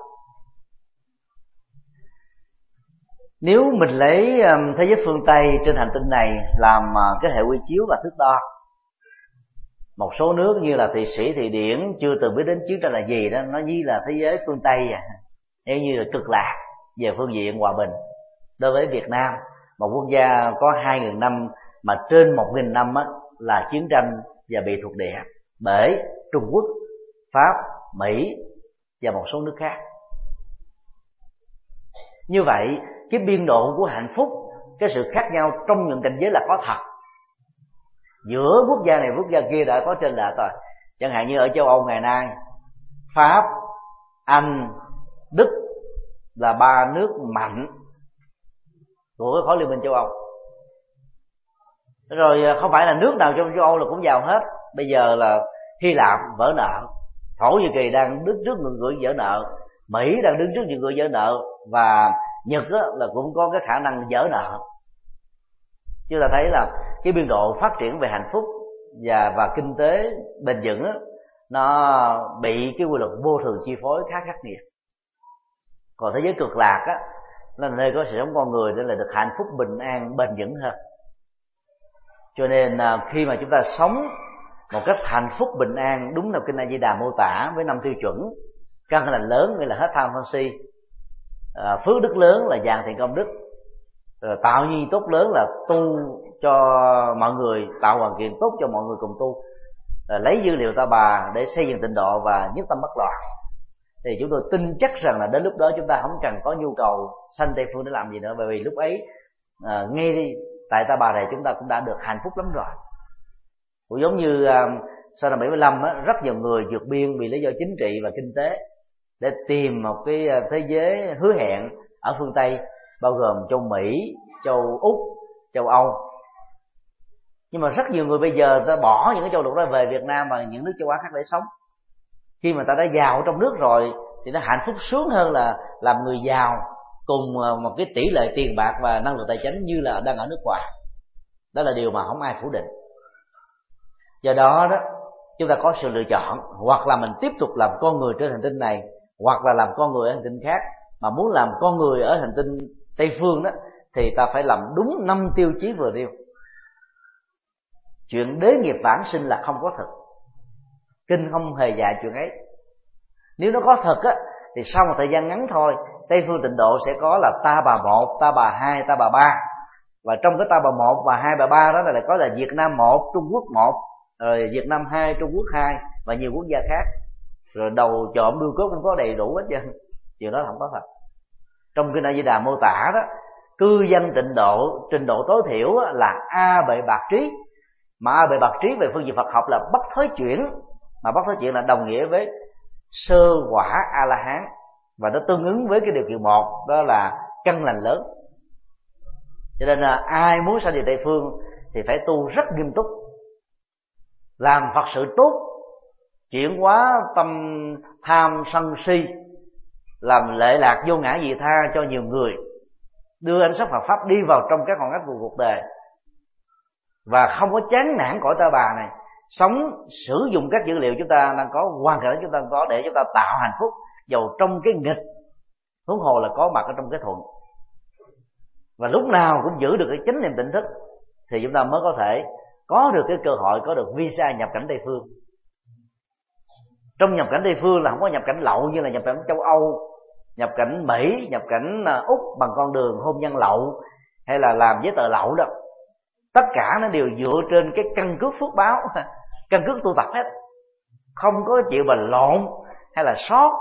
Nếu mình lấy thế giới phương Tây trên hành tinh này làm cái hệ quy chiếu và thước đo, một số nước như là Thụy Sĩ, Thụy Điển chưa từng biết đến chiến tranh là gì đó, nó như là thế giới phương Tây nếu như là cực lạc về phương diện hòa bình. Đối với Việt Nam, một quốc gia có 2.000 năm mà trên 1.000 năm là chiến tranh và bị thuộc địa bởi Trung Quốc, Pháp, Mỹ và một số nước khác. Như vậy cái biên độ của hạnh phúc, cái sự khác nhau trong những cảnh giới là có thật. Giữa quốc gia này quốc gia kia đã có trên lệch rồi. Chẳng hạn như ở châu Âu ngày nay, Pháp, Anh, Đức là 3 nước mạnh của khối liên minh châu Âu. Rồi không phải là nước nào trong châu Âu là cũng giàu hết. Bây giờ là Hy Lạp vỡ nợ, Thổ Nhĩ Kỳ đang đứng trước ngưỡng vỡ nợ, Mỹ đang đứng trước ngưỡng vỡ nợ, và Nhật là cũng có cái khả năng vỡ nợ. Chúng ta thấy là cái biên độ phát triển về hạnh phúc và kinh tế bền vững nó bị cái quy luật vô thường chi phối khá khắc nghiệt. Còn thế giới cực lạc là nơi có sự sống con người nên là được hạnh phúc bình an bền vững hơn. Cho nên khi mà chúng ta sống một cách hạnh phúc bình an đúng theo kinh A Di Đà mô tả với 5 tiêu chuẩn. Căn lành lớn nghĩa là hết tham sân si, phước đức lớn là dàn thiện công đức, rồi tạo nhi tốt lớn là tu cho mọi người, tạo hoàn cảnh tốt cho mọi người cùng tu, rồi lấy dữ liệu ta bà để xây dựng tịnh độ và nhất tâm bất loạn. Thì chúng tôi tin chắc rằng là đến lúc đó chúng ta không cần có nhu cầu sanh Tây Phương để làm gì nữa, bởi vì lúc ấy ngay đi tại ta bà này chúng ta cũng đã được hạnh phúc lắm rồi. Cũng giống như sau năm 75 á, rất nhiều người vượt biên vì lý do chính trị và kinh tế để tìm một cái thế giới hứa hẹn ở phương Tây, bao gồm châu Mỹ, châu Úc, châu Âu. Nhưng mà rất nhiều người bây giờ ta bỏ những cái châu lục đó về Việt Nam và những nước châu Á khác để sống. Khi mà ta đã giàu trong nước rồi thì nó hạnh phúc sướng hơn là làm người giàu cùng một cái tỷ lệ tiền bạc và năng lực tài chính như là đang ở nước ngoài. Đó là điều mà không ai phủ định. Do đó chúng ta có sự lựa chọn, hoặc là mình tiếp tục làm con người trên hành tinh này, hoặc là làm con người ở hành tinh khác. Mà muốn làm con người ở hành tinh Tây Phương đó thì ta phải làm đúng 5 tiêu chí vừa nêu. Chuyện đế nghiệp vãng sinh là không có thật, kinh không hề dạy chuyện ấy. Nếu nó có thật á thì sau một thời gian ngắn thôi, Tây Phương Tịnh Độ sẽ có là ta bà 1, ta bà 2, ta bà 3. Và trong cái ta bà 1 và 2 bà 3 đó là có là Việt Nam 1, Trung Quốc 1, rồi Việt Nam 2, Trung Quốc 2 và nhiều quốc gia khác. Rồi đầu trộm đuôi cốt cũng có đầy đủ hết trơn. Chuyện đó không có thật. Trong kinh A Di Đà mô tả đó, cư dân tịnh độ, trình độ tối thiểu là A bệ bạc trí. Mà A bệ bạc trí về phương diện Phật học là bất thối chuyển, mà bất thối chuyển là đồng nghĩa với sơ quả A La Hán, và nó tương ứng với cái điều kiện 1, đó là căn lành lớn. Cho nên là ai muốn sanh về Tây Phương thì phải tu rất nghiêm túc, làm Phật sự tốt, chuyển hóa tâm tham sân si, làm lệ lạc vô ngã vị tha cho nhiều người, đưa ánh sáng Phật pháp đi vào trong các ngọn ngách của cuộc đời, và không có chán nản cõi ta bà này, sống sử dụng các dữ liệu chúng ta đang có, hoàn cảnh chúng ta đang có để chúng ta tạo hạnh phúc dầu trong cái nghịch, huống hồ là có mặt ở trong cái thuận. Và lúc nào cũng giữ được cái chánh niệm tỉnh thức thì chúng ta mới có thể có được cái cơ hội có được visa nhập cảnh Tây Phương. Trong nhập cảnh Tây Phương là không có nhập cảnh lậu như là nhập cảnh châu Âu, nhập cảnh Mỹ, nhập cảnh Úc bằng con đường hôn nhân lậu hay là làm giấy tờ lậu đâu. Tất cả nó đều dựa trên cái căn cước phước báo, căn cước tu tập hết, không có chịu mà lộn hay là sót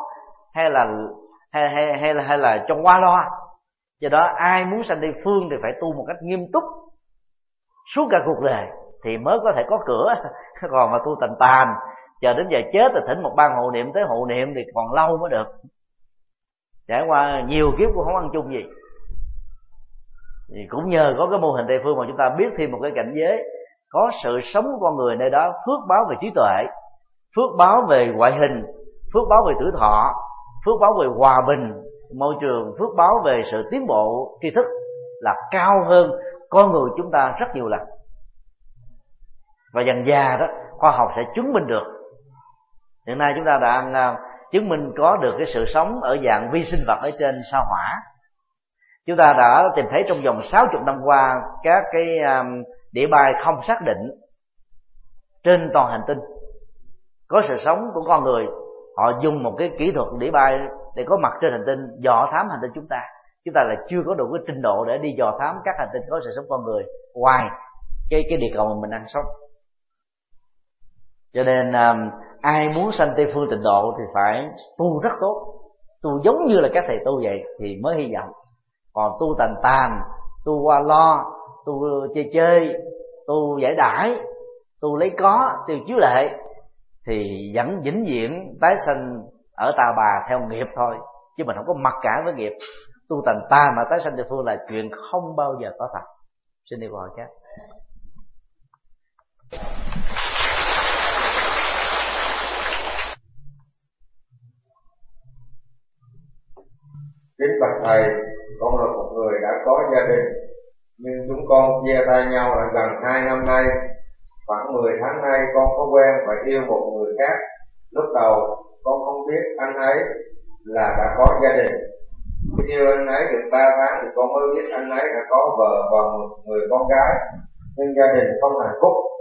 hay là trong qua loa. Do đó ai muốn sanh Tây Phương thì phải tu một cách nghiêm túc suốt cả cuộc đời thì mới có thể có cửa. Còn mà tu tàn tàn chờ đến giờ chết thì thỉnh một ban hộ niệm tới hộ niệm thì còn lâu mới được, trải qua nhiều kiếp cũng không ăn chung gì. Thì cũng nhờ có cái mô hình Tây Phương mà chúng ta biết thêm một cái cảnh giới có sự sống của con người nơi đó, phước báo về trí tuệ, phước báo về ngoại hình, phước báo về tuổi thọ, phước báo về hòa bình môi trường, phước báo về sự tiến bộ tri thức là cao hơn con người chúng ta rất nhiều lần. Và dần dà đó khoa học sẽ chứng minh được. Hiện nay chúng ta đang chứng minh có được cái sự sống ở dạng vi sinh vật ở trên sao Hỏa. Chúng ta đã tìm thấy trong vòng 60 năm qua các cái đĩa bay không xác định trên toàn hành tinh có sự sống của con người. Họ dùng một cái kỹ thuật đĩa bay để có mặt trên hành tinh, dò thám hành tinh chúng ta. Chúng ta là chưa có đủ cái trình độ để đi dò thám các hành tinh có sự sống con người ngoài cái địa cầu mà mình đang sống. Cho nên ai muốn sanh Tây Phương Tịnh Độ thì phải tu rất tốt, tu giống như là các thầy tu vậy thì mới hy vọng. Còn tu tàn tàn, tu qua lo, tu chơi, tu giải đãi, tu lấy có, tiêu chiếu lệ thì vẫn vĩnh viễn tái sanh ở ta bà theo nghiệp thôi, chứ mình không có mặc cả với nghiệp. Tu tàn tàn mà tái sanh Tây Phương là chuyện không bao giờ có thật. Xin đi câu hỏi khác. Kính bạch thầy, con là một người đã có gia đình, nhưng chúng con chia tay nhau đã gần 2 năm nay. Khoảng 10 tháng nay con có quen và yêu một người khác. Lúc đầu con không biết anh ấy là đã có gia đình. Khi yêu anh ấy được 3 tháng thì con mới biết anh ấy đã có vợ và một người con gái, nhưng gia đình không hạnh phúc.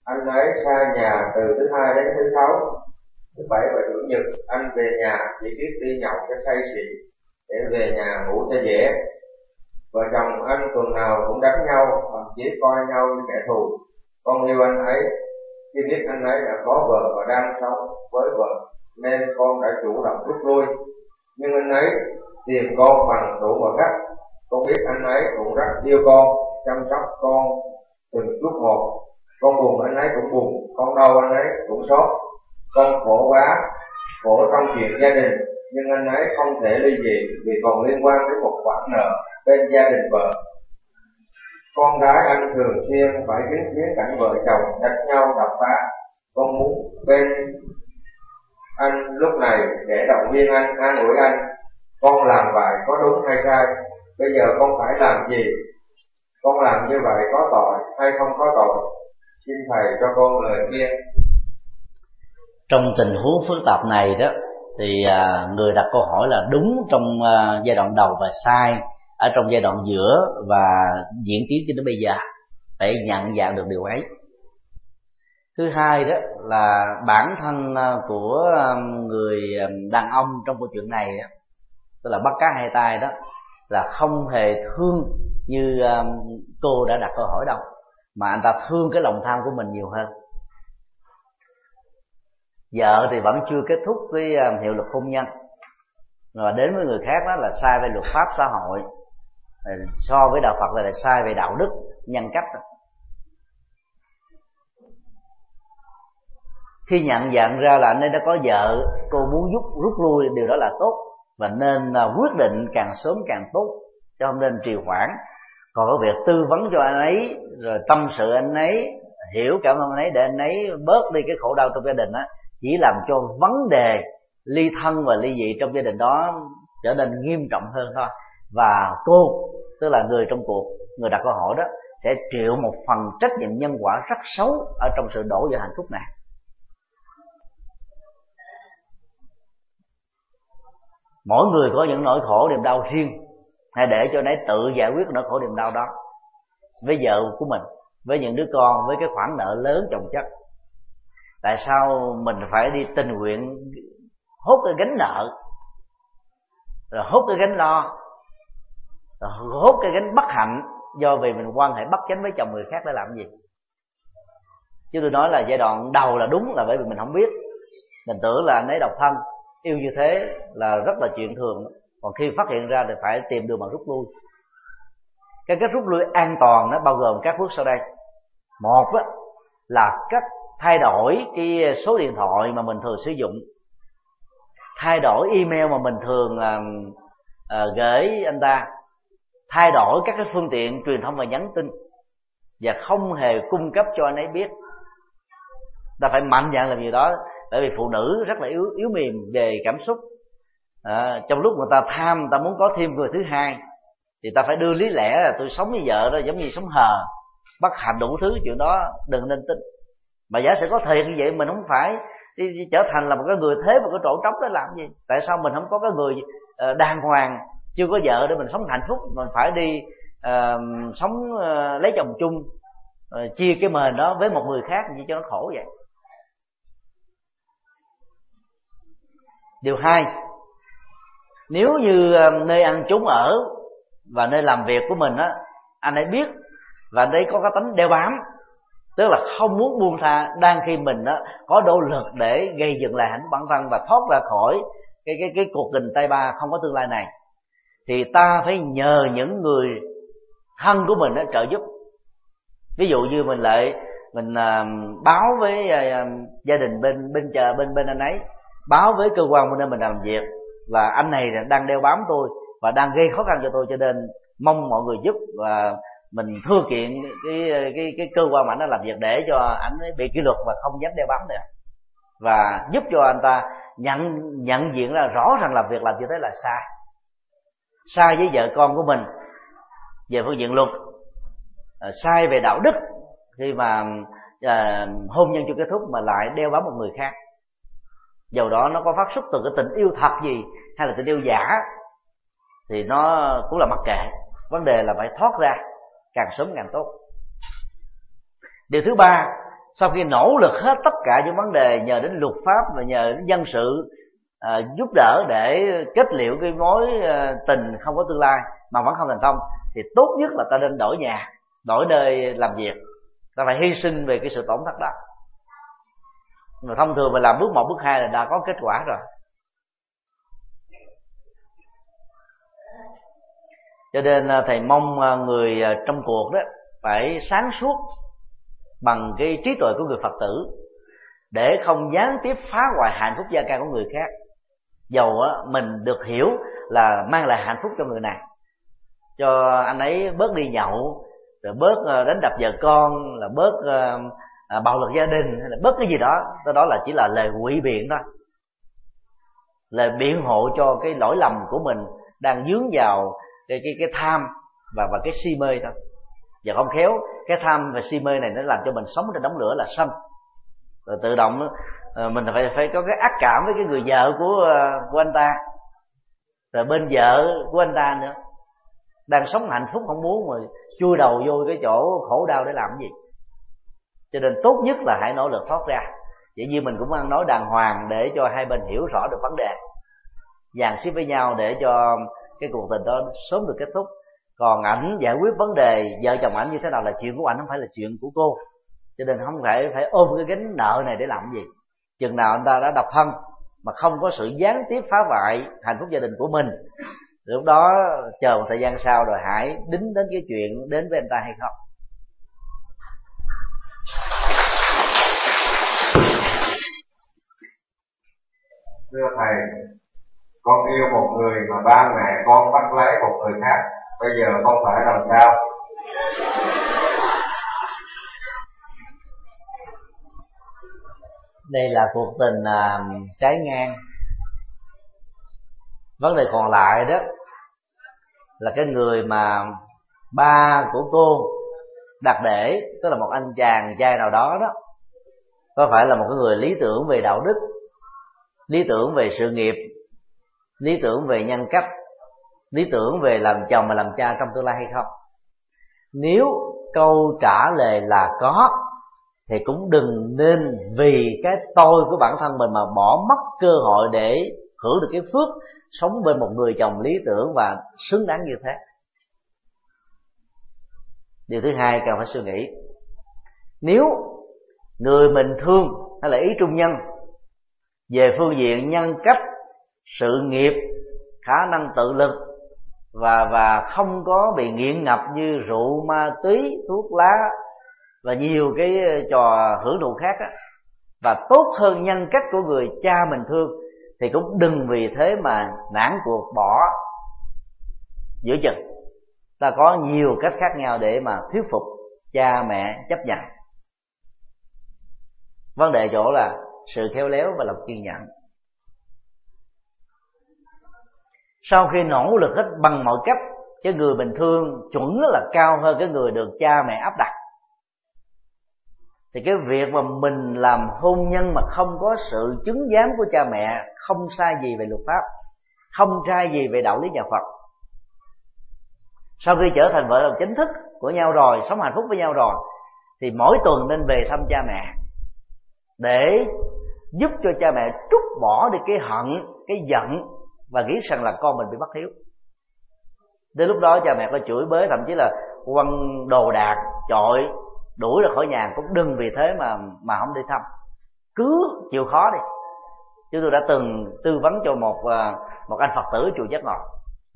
anh ấy xa nhà từ thứ Hai đến thứ Sáu, thứ Bảy và Chủ nhật anh về nhà chỉ biết đi nhậu cho say xỉn để về nhà ngủ cho dễ. Vợ chồng anh tuần nào cũng đánh nhau, thậm chí coi nhau như kẻ thù. Con yêu anh ấy, khi biết anh ấy đã có vợ và đang sống với vợ nên con đã chủ động rút lui. Nhưng anh ấy tìm con bằng đủ mọi cách. Con biết anh ấy cũng rất yêu con, chăm sóc con từng chút một. Con buồn anh ấy cũng buồn, con đau anh ấy cũng xót. Con khổ quá, khổ trong chuyện gia đình, nhưng anh ấy không thể ly dị vì còn liên quan đến một khoản nợ bên gia đình vợ. Con gái anh thường xuyên phải chứng kiến cảnh vợ chồng đánh nhau đập phá. Con muốn bên anh lúc này để động viên anh, an ủi anh. Con làm vậy có đúng hay sai? Bây giờ con phải làm gì? Con làm như vậy có tội hay không có tội? Xin thầy cho con lời khuyên. Trong tình huống phức tạp này đó thì người đặt câu hỏi là đúng trong giai đoạn đầu và sai ở trong giai đoạn giữa và diễn tiến cho đến bây giờ, phải nhận dạng được điều ấy. Thứ hai đó là bản thân của người đàn ông trong câu chuyện này đó, tức là bắt cá hai tay đó, là không hề thương như cô đã đặt câu hỏi đâu, mà anh ta thương cái lòng tham của mình nhiều hơn. Vợ thì vẫn chưa kết thúc cái hiệu lực hôn nhân, và đến với người khác đó là sai về luật pháp xã hội, so với đạo Phật là sai về đạo đức nhân cách. Khi nhận dạng ra là anh ấy đã có vợ, cô muốn rút lui, điều đó là tốt và nên quyết định càng sớm càng tốt, chứ không nên trì hoãn. Còn có việc tư vấn cho anh ấy, rồi tâm sự anh ấy, hiểu cảm ơn anh ấy để anh ấy bớt đi cái khổ đau trong gia đình á, chỉ làm cho vấn đề ly thân và ly dị trong gia đình đó trở nên nghiêm trọng hơn thôi. Và cô, tức là người trong cuộc, người đặt câu hỏi đó, sẽ chịu một phần trách nhiệm nhân quả rất xấu ở trong sự đổ vỡ hạnh phúc này. Mỗi người có những nỗi khổ niềm đau riêng, hãy để cho nấy tự giải quyết nỗi khổ niềm đau đó với vợ của mình, với những đứa con, với cái khoản nợ lớn chồng chất. Tại sao mình phải đi tình nguyện hốt cái gánh nợ, rồi hốt cái gánh lo, rồi hốt cái gánh bất hạnh do vì mình quan hệ bất chánh với chồng người khác để làm gì? Chứ tôi nói là giai đoạn đầu là đúng là bởi vì mình không biết, mình tưởng là anh ấy độc thân, yêu như thế là rất là chuyện thường. Còn khi phát hiện ra thì phải tìm đường mà rút lui. Cái cách rút lui an toàn nó bao gồm các bước sau đây. Một á, là cách thay đổi cái số điện thoại mà mình thường sử dụng, thay đổi email mà mình thường gửi anh ta, thay đổi các cái phương tiện truyền thông và nhắn tin, và không hề cung cấp cho anh ấy biết. Ta phải mạnh dạn làm gì đó, bởi vì phụ nữ rất là yếu mềm về cảm xúc. Trong lúc người ta tham, người ta muốn có thêm người thứ hai, thì ta phải đưa lý lẽ là tôi sống với vợ đó giống như sống hờ, bất hạnh đủ thứ, chuyện đó đừng nên tin. Mà giả sử có thiệt như vậy, mình không phải đi trở thành là một cái người thế, một cái chỗ trống đó làm gì? Tại sao mình không có cái người đàng hoàng, chưa có vợ để mình sống hạnh phúc, mình phải đi sống lấy chồng chung, chia cái mền đó với một người khác gì cho nó khổ vậy? Điều hai, nếu như nơi ăn trốn ở và nơi làm việc của mình á, anh ấy biết và anh ấy có cái tính đeo bám, tức là không muốn buông tha, đang khi mình đó có nỗ lực để gây dựng lại hạnh phúc bản thân và thoát ra khỏi cái cuộc tình tay ba không có tương lai này, thì ta phải nhờ những người thân của mình đó trợ giúp. Ví dụ như mình báo với gia đình bên anh ấy, báo với cơ quan bên nơi mình làm việc là anh này đang đeo bám tôi và đang gây khó khăn cho tôi, cho nên mong mọi người giúp, và mình thưa kiện cái cơ quan mà anh đã làm việc để cho anh ấy bị kỷ luật và không dám đeo bám nữa, và giúp cho anh ta nhận diện ra rõ ràng là việc làm như thế là sai với vợ con của mình về phương diện luật, sai về đạo đức khi mà hôn nhân chưa kết thúc mà lại đeo bám một người khác. Dầu đó nó có phát xuất từ cái tình yêu thật gì hay là tình yêu giả thì nó cũng là mặc kệ, vấn đề là phải thoát ra càng sớm càng tốt. Điều thứ ba sau khi nỗ lực hết tất cả những vấn đề nhờ đến luật pháp và nhờ đến dân sự giúp đỡ để kết liễu cái mối tình không có tương lai mà vẫn không thành công, thì tốt nhất là ta nên đổi nhà, đổi nơi làm việc. Ta phải hy sinh về cái sự tổn thất đó. Mà thông thường mình làm bước 1, bước 2 là đã có kết quả rồi. Cho nên thầy mong người trong cuộc đó phải sáng suốt bằng cái trí tuệ của người Phật tử, để không gián tiếp phá hoại hạnh phúc gia can của người khác, dầu mình được hiểu là mang lại hạnh phúc cho người này, cho anh ấy bớt đi nhậu, rồi bớt đánh đập vợ con, là bớt bạo lực gia đình, hay là bớt cái gì đó. Đó là chỉ là lời ngụy biện thôi, lời biện hộ cho cái lỗi lầm của mình đang dướng vào cái tham và cái si mê thôi. Và không khéo cái tham và si mê này nó làm cho mình sống trên đống lửa là sân, rồi tự động mình phải có cái ác cảm với cái người vợ của anh ta, rồi bên vợ của anh ta nữa, đang sống hạnh phúc không muốn mà chui đầu vô cái chỗ khổ đau để làm cái gì. Cho nên tốt nhất là hãy nỗ lực thoát ra. Vậy như mình cũng ăn nói đàng hoàng để cho hai bên hiểu rõ được vấn đề, dàn xếp với nhau để cho cái cuộc tình đó sớm được kết thúc. Còn ảnh giải quyết vấn đề vợ chồng ảnh như thế nào là chuyện của ảnh, không phải là chuyện của cô. Cho nên không phải ôm cái gánh nợ này để làm gì. Chừng nào anh ta đã độc thân mà không có sự gián tiếp phá hoại hạnh phúc gia đình của mình, lúc đó chờ một thời gian sau rồi hãy đính đến cái chuyện đến với anh ta hay không. Thưa thầy, con yêu một người mà ba mẹ con bắt lấy một người khác, bây giờ con phải làm sao? Đây là cuộc tình trái ngang. Vấn đề còn lại đó là cái người mà ba của cô đặt để, tức là một anh chàng trai nào đó đó, có phải là một cái người lý tưởng về đạo đức, lý tưởng về sự nghiệp, lý tưởng về nhân cách, lý tưởng về làm chồng và làm cha trong tương lai hay không? Nếu câu trả lời là có, thì cũng đừng nên vì cái tôi của bản thân mình mà bỏ mất cơ hội để hưởng được cái phước sống bên một người chồng lý tưởng và xứng đáng như thế. Điều thứ hai cần phải suy nghĩ, nếu người mình thương hay là ý trung nhân về phương diện nhân cách, sự nghiệp, khả năng tự lực và không có bị nghiện ngập như rượu, ma túy, thuốc lá và nhiều cái trò hưởng thụ khác á, và tốt hơn nhân cách của người cha mình thương, thì cũng đừng vì thế mà nản cuộc bỏ giữa chừng. Ta có nhiều cách khác nhau để mà thuyết phục cha mẹ chấp nhận. Vấn đề chỗ là sự khéo léo và lòng kiên nhẫn. Sau khi nỗ lực hết bằng mọi cách, cái người bình thường chuẩn là cao hơn cái người được cha mẹ áp đặt, thì cái việc mà mình làm hôn nhân mà không có sự chứng giám của cha mẹ không sai gì về luật pháp, không sai gì về đạo lý nhà Phật. Sau khi trở thành vợ chồng chính thức của nhau rồi, sống hạnh phúc với nhau rồi, thì mỗi tuần nên về thăm cha mẹ để giúp cho cha mẹ trút bỏ đi cái hận, cái giận và nghĩ rằng là con mình bị bất hiếu. Đến lúc đó cha mẹ có chửi bới, thậm chí là quăng đồ đạc, chọi, đuổi ra khỏi nhà, cũng đừng vì thế mà không đi thăm. Cứ chịu khó đi. Chứ tôi đã từng tư vấn cho một anh Phật tử chùa Giác Ngộ,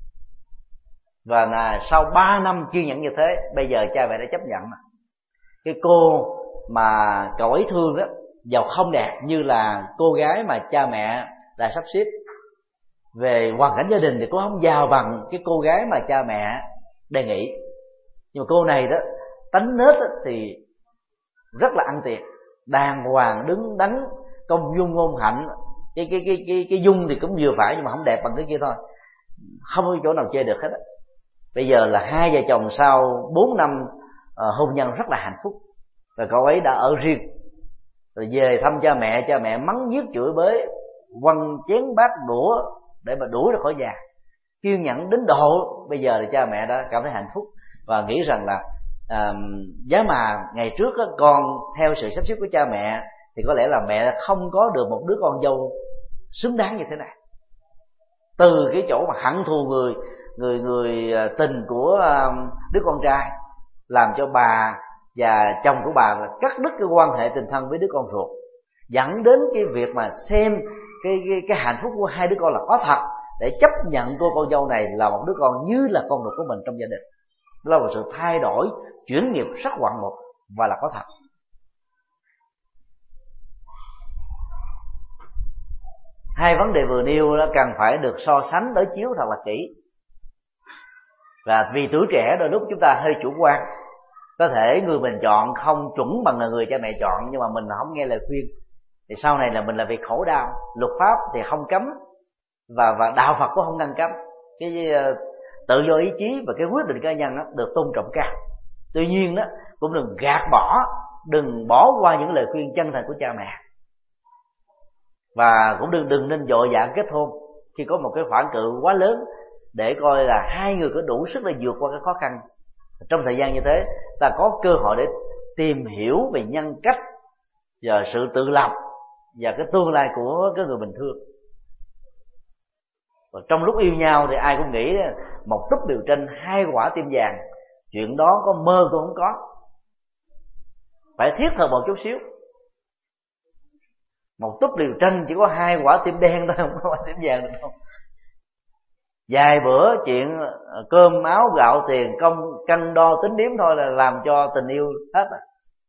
và sau 3 năm kiên nhẫn như thế, bây giờ cha mẹ đã chấp nhận. Cái cô mà cậu ấy thương đó, giàu không đẹp như là cô gái mà cha mẹ đã sắp xếp, về hoàn cảnh gia đình thì cô không giàu bằng cái cô gái mà cha mẹ đề nghị. Nhưng mà cô này đó, tánh nết đó, thì rất là ăn tiền, đàng hoàng, đứng đắn, công dung ngôn hạnh. Cái dung thì cũng vừa phải, nhưng mà không đẹp bằng cái kia thôi, không có chỗ nào chê được hết á. Bây giờ là hai vợ chồng sau 4 năm hôn nhân rất là hạnh phúc, và cậu ấy đã ở riêng. Rồi về thăm cha mẹ mắng nhiếc chửi bới, quăng chén bát đũa để mà đuổi ra khỏi nhà, kiên nhẫn đến độ bây giờ là cha mẹ đã cảm thấy hạnh phúc và nghĩ rằng là Giá mà ngày trước á, con theo sự sắp xếp của cha mẹ thì có lẽ là mẹ không có được một đứa con dâu xứng đáng như thế này. Từ cái chỗ mà hận thù người tình của đứa con trai, làm cho bà và chồng của bà cắt đứt cái quan hệ tình thân với đứa con ruột, dẫn đến cái việc mà xem cái hạnh phúc của hai đứa con là có thật, để chấp nhận cô con dâu này là một đứa con như là con ruột của mình trong gia đình. Đó là một sự thay đổi chuyển nghiệp rất ngoạn mục và là có thật. Hai vấn đề vừa nêu nó cần phải được so sánh đối chiếu thật là kỹ. Và vì tuổi trẻ đôi lúc chúng ta hơi chủ quan, có thể người mình chọn không chuẩn bằng là người cha mẹ chọn, nhưng mà mình không nghe lời khuyên thì sau này là mình là việc khổ đau. Luật pháp thì không cấm và đạo Phật cũng không ngăn cấm. Cái tự do ý chí và cái quyết định cá nhân đó được tôn trọng cao. Tuy nhiên đó cũng đừng gạt bỏ, đừng bỏ qua những lời khuyên chân thành của cha mẹ. Và cũng đừng nên vội vã kết hôn khi có một cái khoảng cự quá lớn, để coi là hai người có đủ sức để vượt qua cái khó khăn. Trong thời gian như thế, ta có cơ hội để tìm hiểu về nhân cách và sự tự lập và cái tương lai của cái người mình thương. Và trong lúc yêu nhau thì ai cũng nghĩ một túp điều tranh hai quả tim vàng, chuyện đó có mơ cũng không có. Phải thiết thực một chút xíu. Một túp điều tranh chỉ có hai quả tim đen thôi, không có quả tim vàng được không? Vài bữa chuyện cơm áo gạo tiền công cân đo tính điếm thôi là làm cho tình yêu hết á.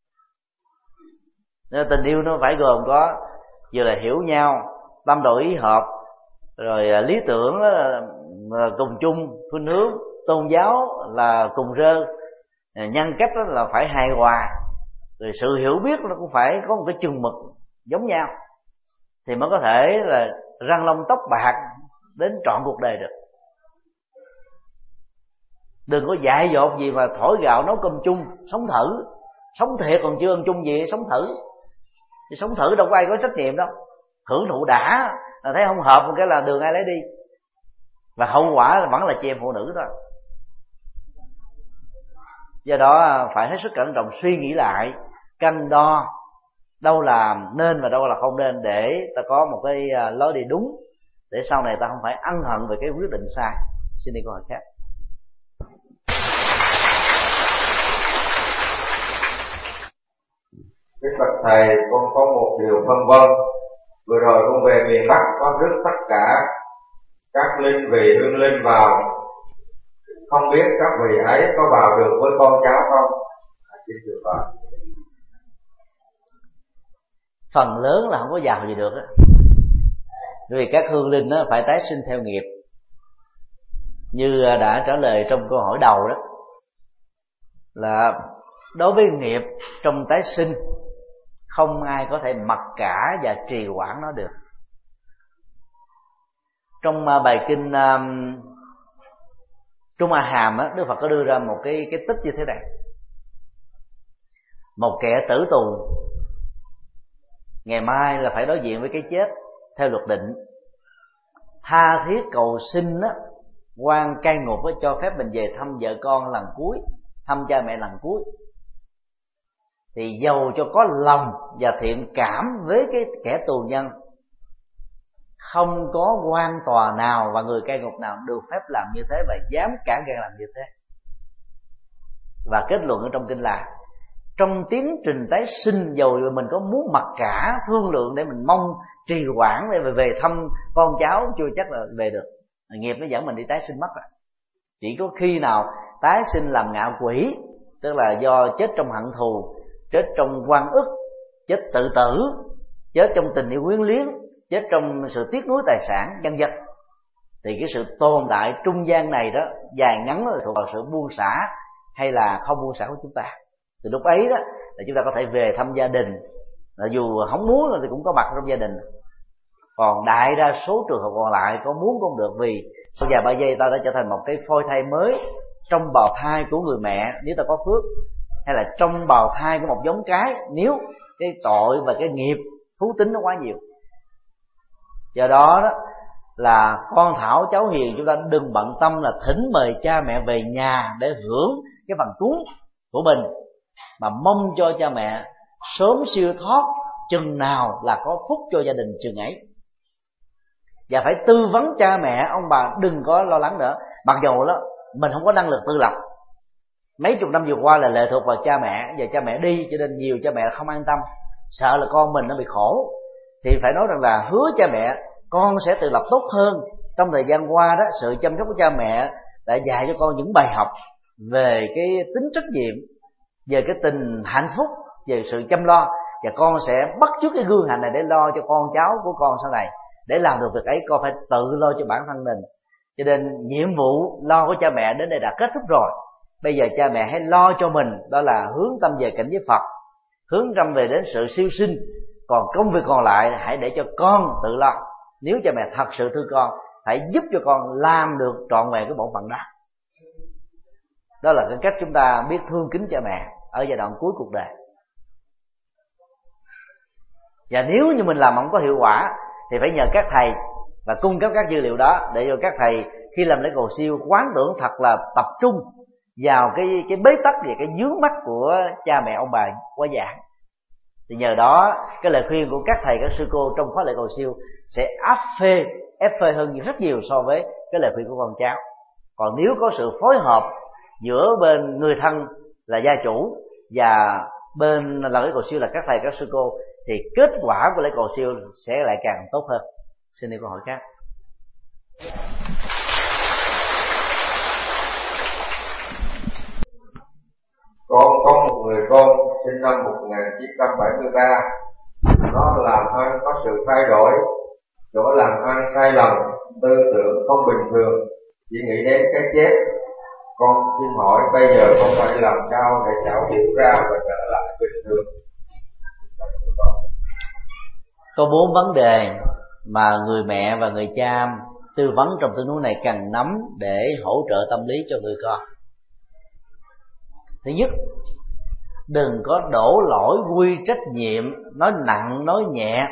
Nên tình yêu nó phải gồm có vừa là hiểu nhau, tâm độ ý hợp, rồi lý tưởng là cùng chung khuynh hướng, tôn giáo là cùng rơ, nhân cách đó là phải hài hòa, rồi sự hiểu biết nó cũng phải có một cái chừng mực giống nhau, thì mới có thể là răng long tóc bạc đến trọn cuộc đời được. Đừng có dại dột gì mà thổi gạo nấu cơm chung, sống thử. Sống thiệt còn chưa ăn chung gì, sống thử. Thì sống thử đâu có ai có trách nhiệm đâu. Hưởng thụ đã, là thấy không hợp một cái là đường ai lấy đi. Và hậu quả vẫn là chị em phụ nữ thôi. Do đó phải hết sức cẩn trọng suy nghĩ lại, cân đo đâu là nên và đâu là không nên, để ta có một cái lối đi đúng, để sau này ta không phải ân hận về cái quyết định sai. Xin đi câu hỏi khác. Đức bạch thầy, con có một điều phân vân. Vừa rồi con về miền Bắc có rước tất cả các linh vị hương linh vào, không biết các vị ấy có vào được với con cháu không? Xin thưa Phật. Phần lớn là không có vào gì được á, vì các hương linh đó phải tái sinh theo nghiệp. Như đã trả lời trong câu hỏi đầu đó, là đối với nghiệp trong tái sinh, không ai có thể mặc cả và trì hoãn nó được. Trong bài kinh Trung A Hàm á, Đức Phật có đưa ra một cái tích như thế này. Một kẻ tử tù ngày mai là phải đối diện với cái chết theo luật định. Tha thiết cầu xin á, quan cai ngục á, cho phép mình về thăm vợ con lần cuối, thăm cha mẹ lần cuối. Thì dầu cho có lòng và thiện cảm với cái kẻ tù nhân, không có quan tòa nào và người cai ngục nào được phép làm như thế và dám cản gan làm như thế. Và kết luận ở trong kinh là trong tiến trình tái sinh, dầu mình có muốn mặc cả thương lượng để mình mong trì hoãn để về thăm con cháu, chưa chắc là về được. Nghiệp nó dẫn mình đi tái sinh mất rồi. Chỉ có khi nào tái sinh làm ngạ quỷ, tức là do chết trong hận thù, chết trong oan ức, chết tự tử, chết trong tình yêu quyến luyến, chết trong sự tiếc nuối tài sản, vân vân, thì cái sự tồn tại trung gian này đó dài ngắn là thuộc vào sự buông xả hay là không buông xả của chúng ta. Thì lúc ấy đó là chúng ta có thể về thăm gia đình, là dù không muốn thì cũng có mặt trong gia đình. Còn đại đa số trường hợp còn lại có muốn cũng được, vì sau vài ba giây ta đã trở thành một cái phôi thai mới trong bào thai của người mẹ nếu ta có phước, hay là trong bào thai của một giống cái nếu cái tội và cái nghiệp thú tính nó quá nhiều. Do đó đó là con Thảo cháu Hiền, chúng ta đừng bận tâm là thỉnh mời cha mẹ về nhà để hưởng cái phần cúng của mình, mà mong cho cha mẹ sớm siêu thoát chừng nào là có phúc cho gia đình chừng ấy. Và phải tư vấn cha mẹ, ông bà đừng có lo lắng nữa. Mặc dù đó mình không có năng lực tự lập, mấy chục năm vừa qua là lệ thuộc vào cha mẹ, giờ cha mẹ đi cho nên nhiều cha mẹ không an tâm, sợ là con mình nó bị khổ. Thì phải nói rằng là hứa cha mẹ con sẽ tự lập tốt hơn. Trong thời gian qua đó, sự chăm sóc của cha mẹ đã dạy cho con những bài học về cái tính trách nhiệm, về cái tình hạnh phúc, về sự chăm lo, và con sẽ bắt chước cái gương hạnh này để lo cho con cháu của con sau này. Để làm được việc ấy, con phải tự lo cho bản thân mình. Cho nên nhiệm vụ lo của cha mẹ đến đây đã kết thúc rồi. Bây giờ cha mẹ hãy lo cho mình, đó là hướng tâm về cảnh giới Phật, hướng tâm về đến sự siêu sinh. Còn công việc còn lại hãy để cho con tự lo. Nếu cha mẹ thật sự thương con, hãy giúp cho con làm được trọn vẹn cái bổn phận đó. Đó là cái cách chúng ta biết thương kính cha mẹ ở giai đoạn cuối cuộc đời. Và nếu như mình làm không có hiệu quả thì phải nhờ các thầy và cung cấp các dữ liệu đó, để cho các thầy khi làm lễ cầu siêu quán tưởng thật là tập trung vào cái bế tắc về cái vướng mắc của cha mẹ ông bà quá giảng. Thì nhờ đó cái lời khuyên của các thầy các sư cô trong khóa lễ cầu siêu sẽ ép phê hơn rất nhiều so với cái lời khuyên của con cháu. Còn nếu có sự phối hợp giữa bên người thân là gia chủ và bên làm lễ cầu siêu là các thầy các sư cô, thì kết quả của lễ cầu siêu sẽ lại càng tốt hơn. Xin đi câu hỏi khác. Con có một người con sinh năm 1973. Nó làm ăn có sự thay đổi, chỗ làm ăn sai lầm, tư tưởng không bình thường, chỉ nghĩ đến cái chết. Con xin hỏi bây giờ con phải làm sao để cháu hiểu ra và trở lại bình thường? Có 4 vấn đề mà người mẹ và người cha tư vấn trong tình huống này cần nắm để hỗ trợ tâm lý cho người con. Thứ nhất, đừng có đổ lỗi quy trách nhiệm, nói nặng nói nhẹ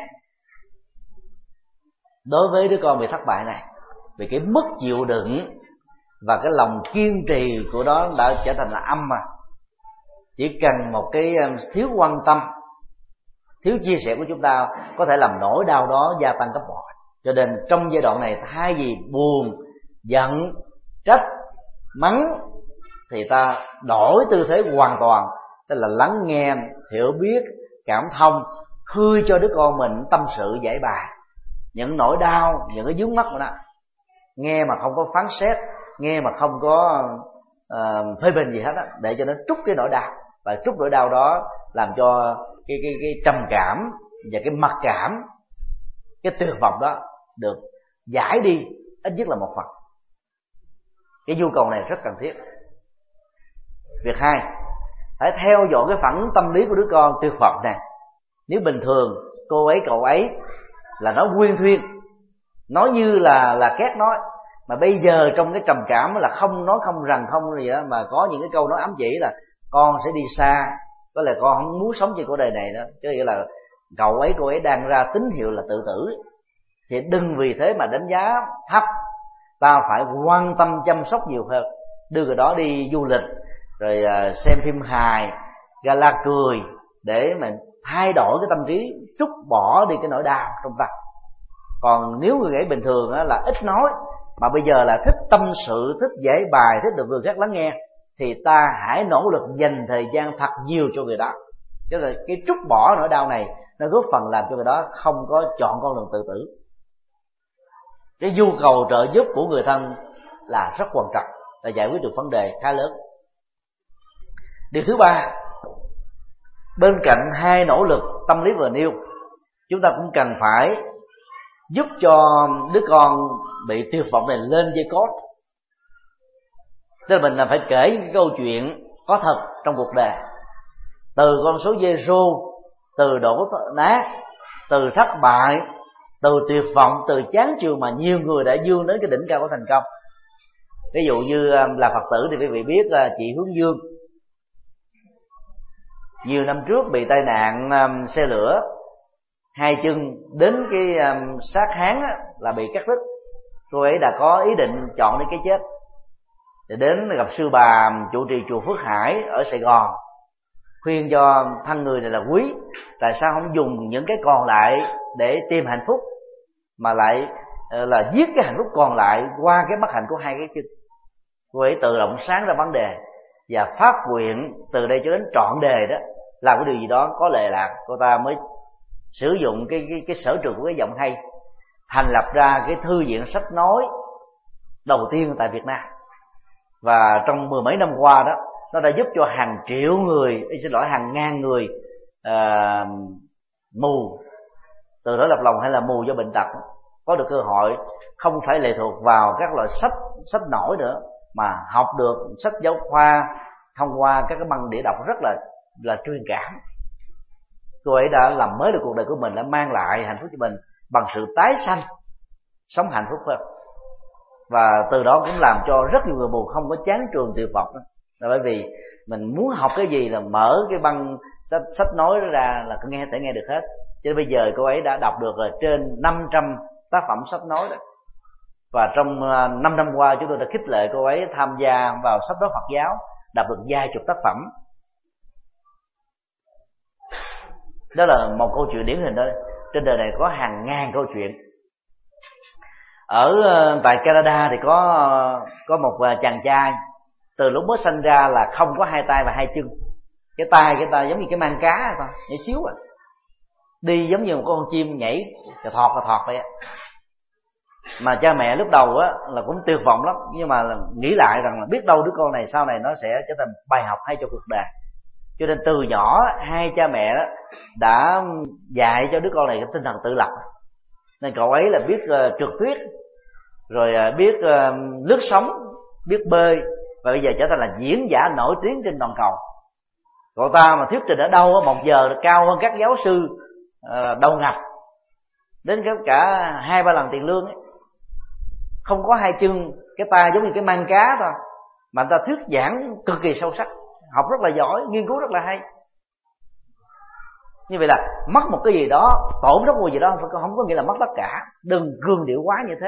đối với đứa con bị thất bại này. Vì cái mức chịu đựng và cái lòng kiên trì của đó đã trở thành là âm mà. Chỉ cần một cái thiếu quan tâm, thiếu chia sẻ của chúng ta có thể làm nỗi đau đó gia tăng gấp bội. Cho nên trong giai đoạn này, thay vì buồn, giận, trách, mắng, thì ta đổi tư thế hoàn toàn, tức là lắng nghe, hiểu biết, cảm thông, khơi cho đứa con mình tâm sự giải bài những nỗi đau, những cái vướng mắc của nó. Nghe mà không có phán xét, nghe mà không có phê bình gì hết á, để cho nó trút cái nỗi đau. Và trút nỗi đau đó làm cho cái trầm cảm và cái mặc cảm, cái tuyệt vọng đó được giải đi ít nhất là một phần. Cái nhu cầu này rất cần thiết. Việc hai, phải theo dõi cái phản ứng tâm lý của đứa con tuyệt vọng này. Nếu bình thường cô ấy cậu ấy là nói quyên thuyên, nói như là két nói, mà bây giờ trong cái trầm cảm là không nói không rằng không gì đó, mà có những cái câu nói ám chỉ là con sẽ đi xa, có lẽ con không muốn sống trên cuộc đời này đó, chứ nghĩa là cậu ấy cô ấy đang ra tín hiệu là tự tử. Thì đừng vì thế mà đánh giá thấp, ta phải quan tâm chăm sóc nhiều hơn, đưa người đó đi du lịch, rồi xem phim hài, gala cười, để mà thay đổi cái tâm trí, trút bỏ đi cái nỗi đau trong tâm. Còn nếu người ấy bình thường là ít nói, mà bây giờ là thích tâm sự, thích giải bài, thích được người khác lắng nghe, thì ta hãy nỗ lực dành thời gian thật nhiều cho người đó. Chứ là cái trút bỏ nỗi đau này nó góp phần làm cho người đó không có chọn con đường tự tử. Cái nhu cầu trợ giúp của người thân là rất quan trọng để giải quyết được vấn đề khá lớn. Điều thứ ba, bên cạnh hai nỗ lực tâm lý vừa nêu, chúng ta cũng cần phải giúp cho đứa con bị tuyệt vọng này lên dây cót. Tức là mình là phải kể những câu chuyện có thật trong cuộc đời, từ con số zero, từ đổ nát, từ thất bại, từ tuyệt vọng, từ chán chường mà nhiều người đã vươn đến cái đỉnh cao của thành công. Ví dụ như là Phật tử thì quý vị biết chị Hướng Dương, nhiều năm trước bị tai nạn xe lửa, hai chân đến cái sát háng là bị cắt đứt. Cô ấy đã có ý định chọn đến cái chết, thì đến gặp sư bà trụ trì chùa Phước Hải ở Sài Gòn, khuyên cho thân người này là quý, tại sao không dùng những cái còn lại để tìm hạnh phúc, mà lại là giết cái hạnh phúc còn lại qua cái bất hạnh của hai cái chân. Cô ấy tự động sáng ra vấn đề và phát nguyện từ đây cho đến trọn đời đó làm cái điều gì đó có lệ lạc. Cô ta mới sử dụng cái sở trường của cái giọng hay, thành lập ra cái thư viện sách nói đầu tiên tại Việt Nam. Và trong mười mấy năm qua đó, nó đã giúp cho hàng triệu người, hàng ngàn người mù từ đó lập lòng hay là mù do bệnh tật có được cơ hội không phải lệ thuộc vào các loại sách nổi nữa, mà học được sách giáo khoa thông qua các cái băng đĩa đọc rất là truyền cảm. Cô ấy đã làm mới được cuộc đời của mình, đã mang lại hạnh phúc cho mình bằng sự tái sanh, sống hạnh phúc hơn. Và từ đó cũng làm cho rất nhiều người mù không có chán trường tuyệt vọng đó. Là bởi vì mình muốn học cái gì là mở cái băng sách nói ra là thể nghe được hết. Cho nên bây giờ cô ấy đã đọc được là trên 500 tác phẩm sách nói đó. Và trong 5 năm qua chúng tôi đã khích lệ cô ấy tham gia vào sách nói Phật giáo, đọc được vài chục tác phẩm. Đó là một câu chuyện điển hình đó. Trên đời này có hàng ngàn câu chuyện. Ở tại Canada thì có một chàng trai từ lúc mới sinh ra là không có hai tay và hai chân. Cái tay giống như cái mang cá thôi, nhảy xíu à. Đi giống như một con chim nhảy cà thọt vậy. Mà cha mẹ lúc đầu á là cũng tuyệt vọng lắm, nhưng mà nghĩ lại rằng là biết đâu đứa con này sau này nó sẽ trở thành bài học hay cho cuộc đời. Cho nên từ nhỏ hai cha mẹ đó đã dạy cho đứa con này cái tinh thần tự lập. Nên cậu ấy là biết trượt tuyết, rồi biết lướt sóng, biết bơi, và bây giờ trở thành là diễn giả nổi tiếng trên toàn cầu. Cậu ta mà thuyết trình ở đâu 1 giờ cao hơn các giáo sư đầu ngành, đến cả 2-3 lần tiền lương ấy. Không có hai chân, cái tay giống như cái mang cá thôi, mà người ta thuyết giảng cực kỳ sâu sắc, học rất là giỏi, nghiên cứu rất là hay. Như vậy là mất một cái gì đó, tổn thất một gì đó không có nghĩa là mất tất cả. Đừng cường điệu quá như thế.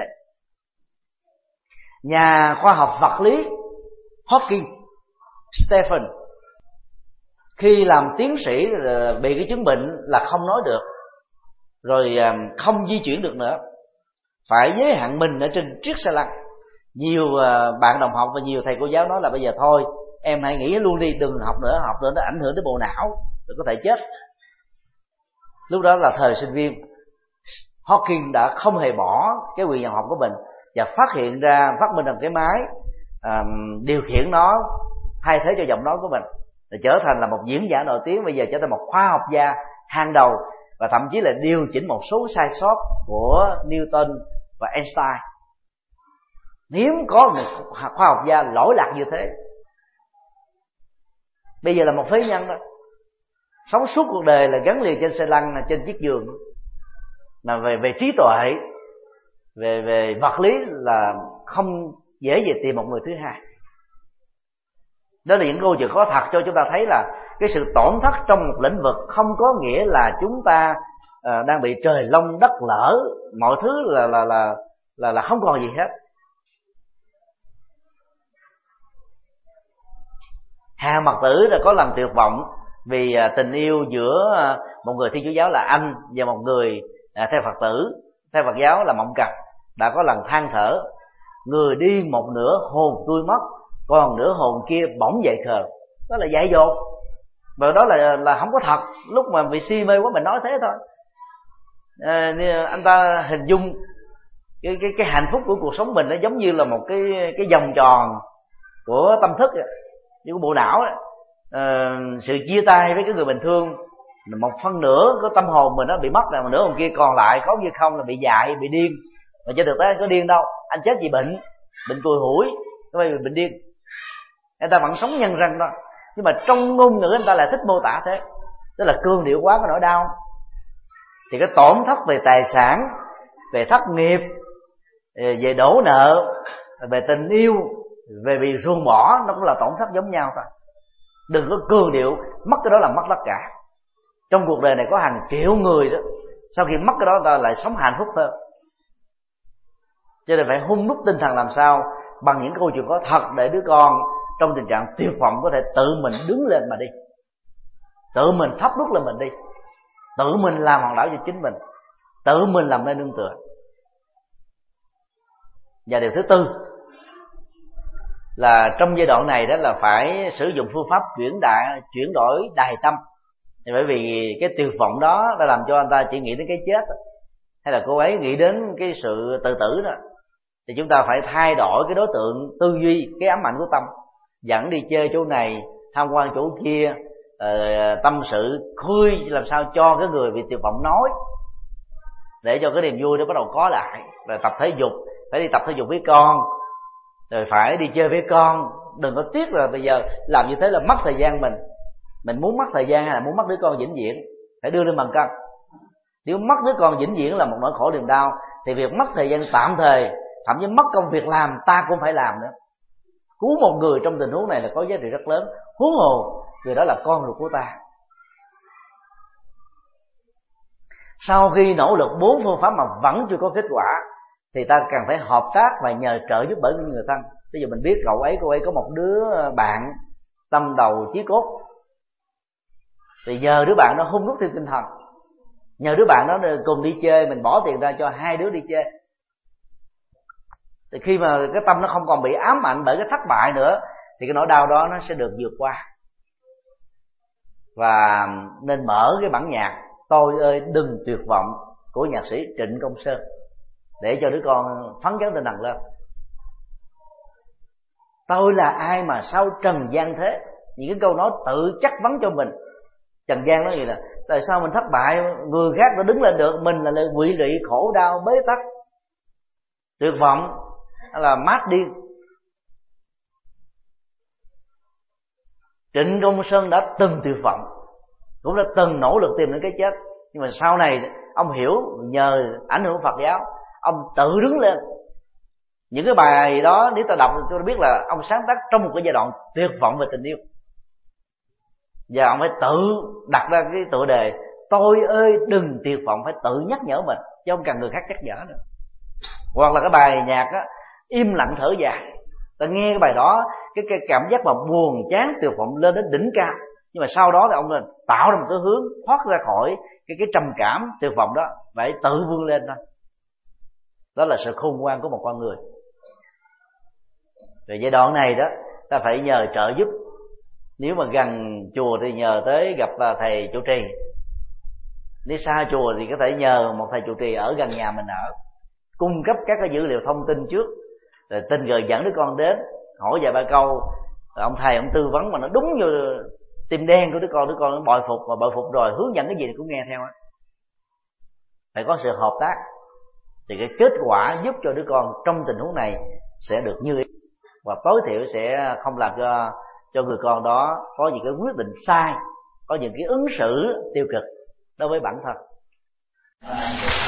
Nhà khoa học vật lý Hawking Stephen khi làm tiến sĩ bị cái chứng bệnh là không nói được, rồi không di chuyển được nữa, phải giới hạn mình ở trên chiếc xe lăn. Nhiều bạn đồng học và nhiều thầy cô giáo nói là bây giờ thôi em hãy nghỉ luôn đi, đừng học nữa nó ảnh hưởng đến bộ não, rồi có thể chết. Lúc đó là thời sinh viên, Hawking đã không hề bỏ cái quyền nhận học của mình và phát minh ra cái máy điều khiển nó thay thế cho giọng nói của mình, để trở thành là một diễn giả nổi tiếng. Bây giờ trở thành một khoa học gia hàng đầu, và thậm chí là điều chỉnh một số sai sót của Newton và Einstein. Hiếm có một khoa học gia lỗi lạc như thế. Bây giờ là một phế nhân đó, sống suốt cuộc đời là gắn liền trên xe lăn, trên chiếc giường. Là về trí tuệ, về vật lý là không dễ gì tìm một người thứ hai. Đó là những câu chuyện có thật cho chúng ta thấy là cái sự tổn thất trong một lĩnh vực không có nghĩa là chúng ta đang bị trời long đất lở, mọi thứ là không còn gì hết. Hà Mật Tử đã có lần tuyệt vọng vì tình yêu giữa một người Thiên Chúa giáo là anh và một người theo Phật tử, theo Phật giáo là Mộng Cặp. Đã có lần than thở, người đi một nửa hồn tôi mất, còn nửa hồn kia bỗng dậy khờ. Đó là dại dột, và đó là không có thật. Lúc mà bị si mê quá mình nói thế thôi. Anh ta hình dung cái hạnh phúc của cuộc sống mình nó giống như là một cái vòng tròn của tâm thức, như của bộ não ấy. Sự chia tay với cái người bình thường, một phân nửa của tâm hồn mình nó bị mất rồi, mà nửa hồn kia còn lại có như không là bị dại, bị điên. Mà trên thực tế anh có điên đâu, anh chết vì bệnh cùi hủi, không phải vì bệnh điên. Người ta vẫn sống nhân răng đó, nhưng mà trong ngôn ngữ người ta lại thích mô tả thế, tức là cương điệu quá cái nỗi đau. Thì cái tổn thất về tài sản, về thất nghiệp, về đổ nợ, về tình yêu, về bị ruồng bỏ, nó cũng là tổn thất giống nhau thôi. Đừng có cương điệu, mất cái đó là mất tất cả. Trong cuộc đời này có hàng triệu người đó, sau khi mất cái đó ta lại sống hạnh phúc hơn. Cho nên phải hung đúc tinh thần làm sao bằng những câu chuyện có thật, để đứa con trong tình trạng tuyệt vọng có thể tự mình đứng lên mà đi, tự mình thắp đuốc lên mình đi, tự mình làm hòn đảo cho chính mình, tự mình làm nơi nương tựa. Và điều thứ tư là trong giai đoạn này đó là phải sử dụng phương pháp chuyển đổi đài tâm. Bởi vì cái tuyệt vọng đó đã làm cho anh ta chỉ nghĩ đến cái chết, hay là cô ấy nghĩ đến cái sự tự tử đó, thì chúng ta phải thay đổi cái đối tượng tư duy, cái ám ảnh của tâm, dẫn đi chơi chỗ này, tham quan chỗ kia, tâm sự khui làm sao cho cái người bị tuyệt vọng nói, để cho cái niềm vui đó bắt đầu có lại. Rồi tập thể dục, phải đi tập thể dục với con, rồi phải đi chơi với con. Đừng có tiếc là bây giờ làm như thế là mất thời gian mình muốn mất thời gian hay là muốn mất đứa con vĩnh viễn, phải đưa lên bàn cân. Nếu mất đứa con vĩnh viễn là một nỗi khổ niềm đau, thì việc mất thời gian tạm thời, thậm chí mất công việc làm, ta cũng phải làm nữa. Cứu một người trong tình huống này là có giá trị rất lớn, huống hồ người đó là con ruột của ta. Sau khi nỗ lực 4 phương pháp mà vẫn chưa có kết quả, thì ta cần phải hợp tác và nhờ trợ giúp bởi những người thân. Bây giờ mình biết cô ấy có một đứa bạn tâm đầu chí cốt, thì nhờ đứa bạn nó hung đúc thêm tinh thần, nhờ đứa bạn nó cùng đi chơi, mình bỏ tiền ra cho 2 đứa đi chơi. Thì khi mà cái tâm nó không còn bị ám ảnh bởi cái thất bại nữa, thì cái nỗi đau đó nó sẽ được vượt qua. Và nên mở cái bản nhạc Tôi ơi đừng tuyệt vọng của nhạc sĩ Trịnh Công Sơn, để cho đứa con phấn chấn tinh thần lên. Tôi là ai mà sao trần gian thế? Những cái câu nói tự chất vấn cho mình. Trần gian nói gì là tại sao mình thất bại, người khác đã đứng lên được, mình là quỵ lụy khổ đau bế tắc tuyệt vọng, hay là mát điên. Trịnh Công Sơn đã từng tuyệt vọng, cũng đã từng nỗ lực tìm đến cái chết, nhưng mà sau này ông hiểu nhờ ảnh hưởng Phật giáo, ông tự đứng lên. Những cái bài đó nếu ta đọc tôi biết là ông sáng tác trong một cái giai đoạn tuyệt vọng về tình yêu, và ông phải tự đặt ra cái tựa đề Tôi ơi đừng tuyệt vọng, phải tự nhắc nhở mình chứ không cần người khác nhắc nhở nữa. Hoặc là cái bài nhạc á, Im lặng thở dài, ta nghe cái bài đó, cái cảm giác mà buồn chán tuyệt vọng lên đến đỉnh cao, nhưng mà sau đó thì ông tạo ra một cái hướng thoát ra khỏi cái trầm cảm tuyệt vọng đó, phải tự vươn lên thôi. Đó là sự khôn ngoan của một con người. Về giai đoạn này đó, ta phải nhờ trợ giúp. Nếu mà gần chùa thì nhờ tới gặp thầy trụ trì, nếu xa chùa thì có thể nhờ một thầy trụ trì ở gần nhà mình ở, cung cấp các cái dữ liệu thông tin trước, rồi tình cờ dẫn đứa con đến hỏi vài ba câu, rồi ông thầy ông tư vấn mà nó đúng như tim đen của đứa con nó bội phục, và bội phục rồi hướng dẫn cái gì thì cũng nghe theo. Phải có sự hợp tác thì cái kết quả giúp cho đứa con trong tình huống này sẽ được như ý, và tối thiểu sẽ không làm cho người con đó có những cái quyết định sai, có những cái ứng xử tiêu cực đối với bản thân.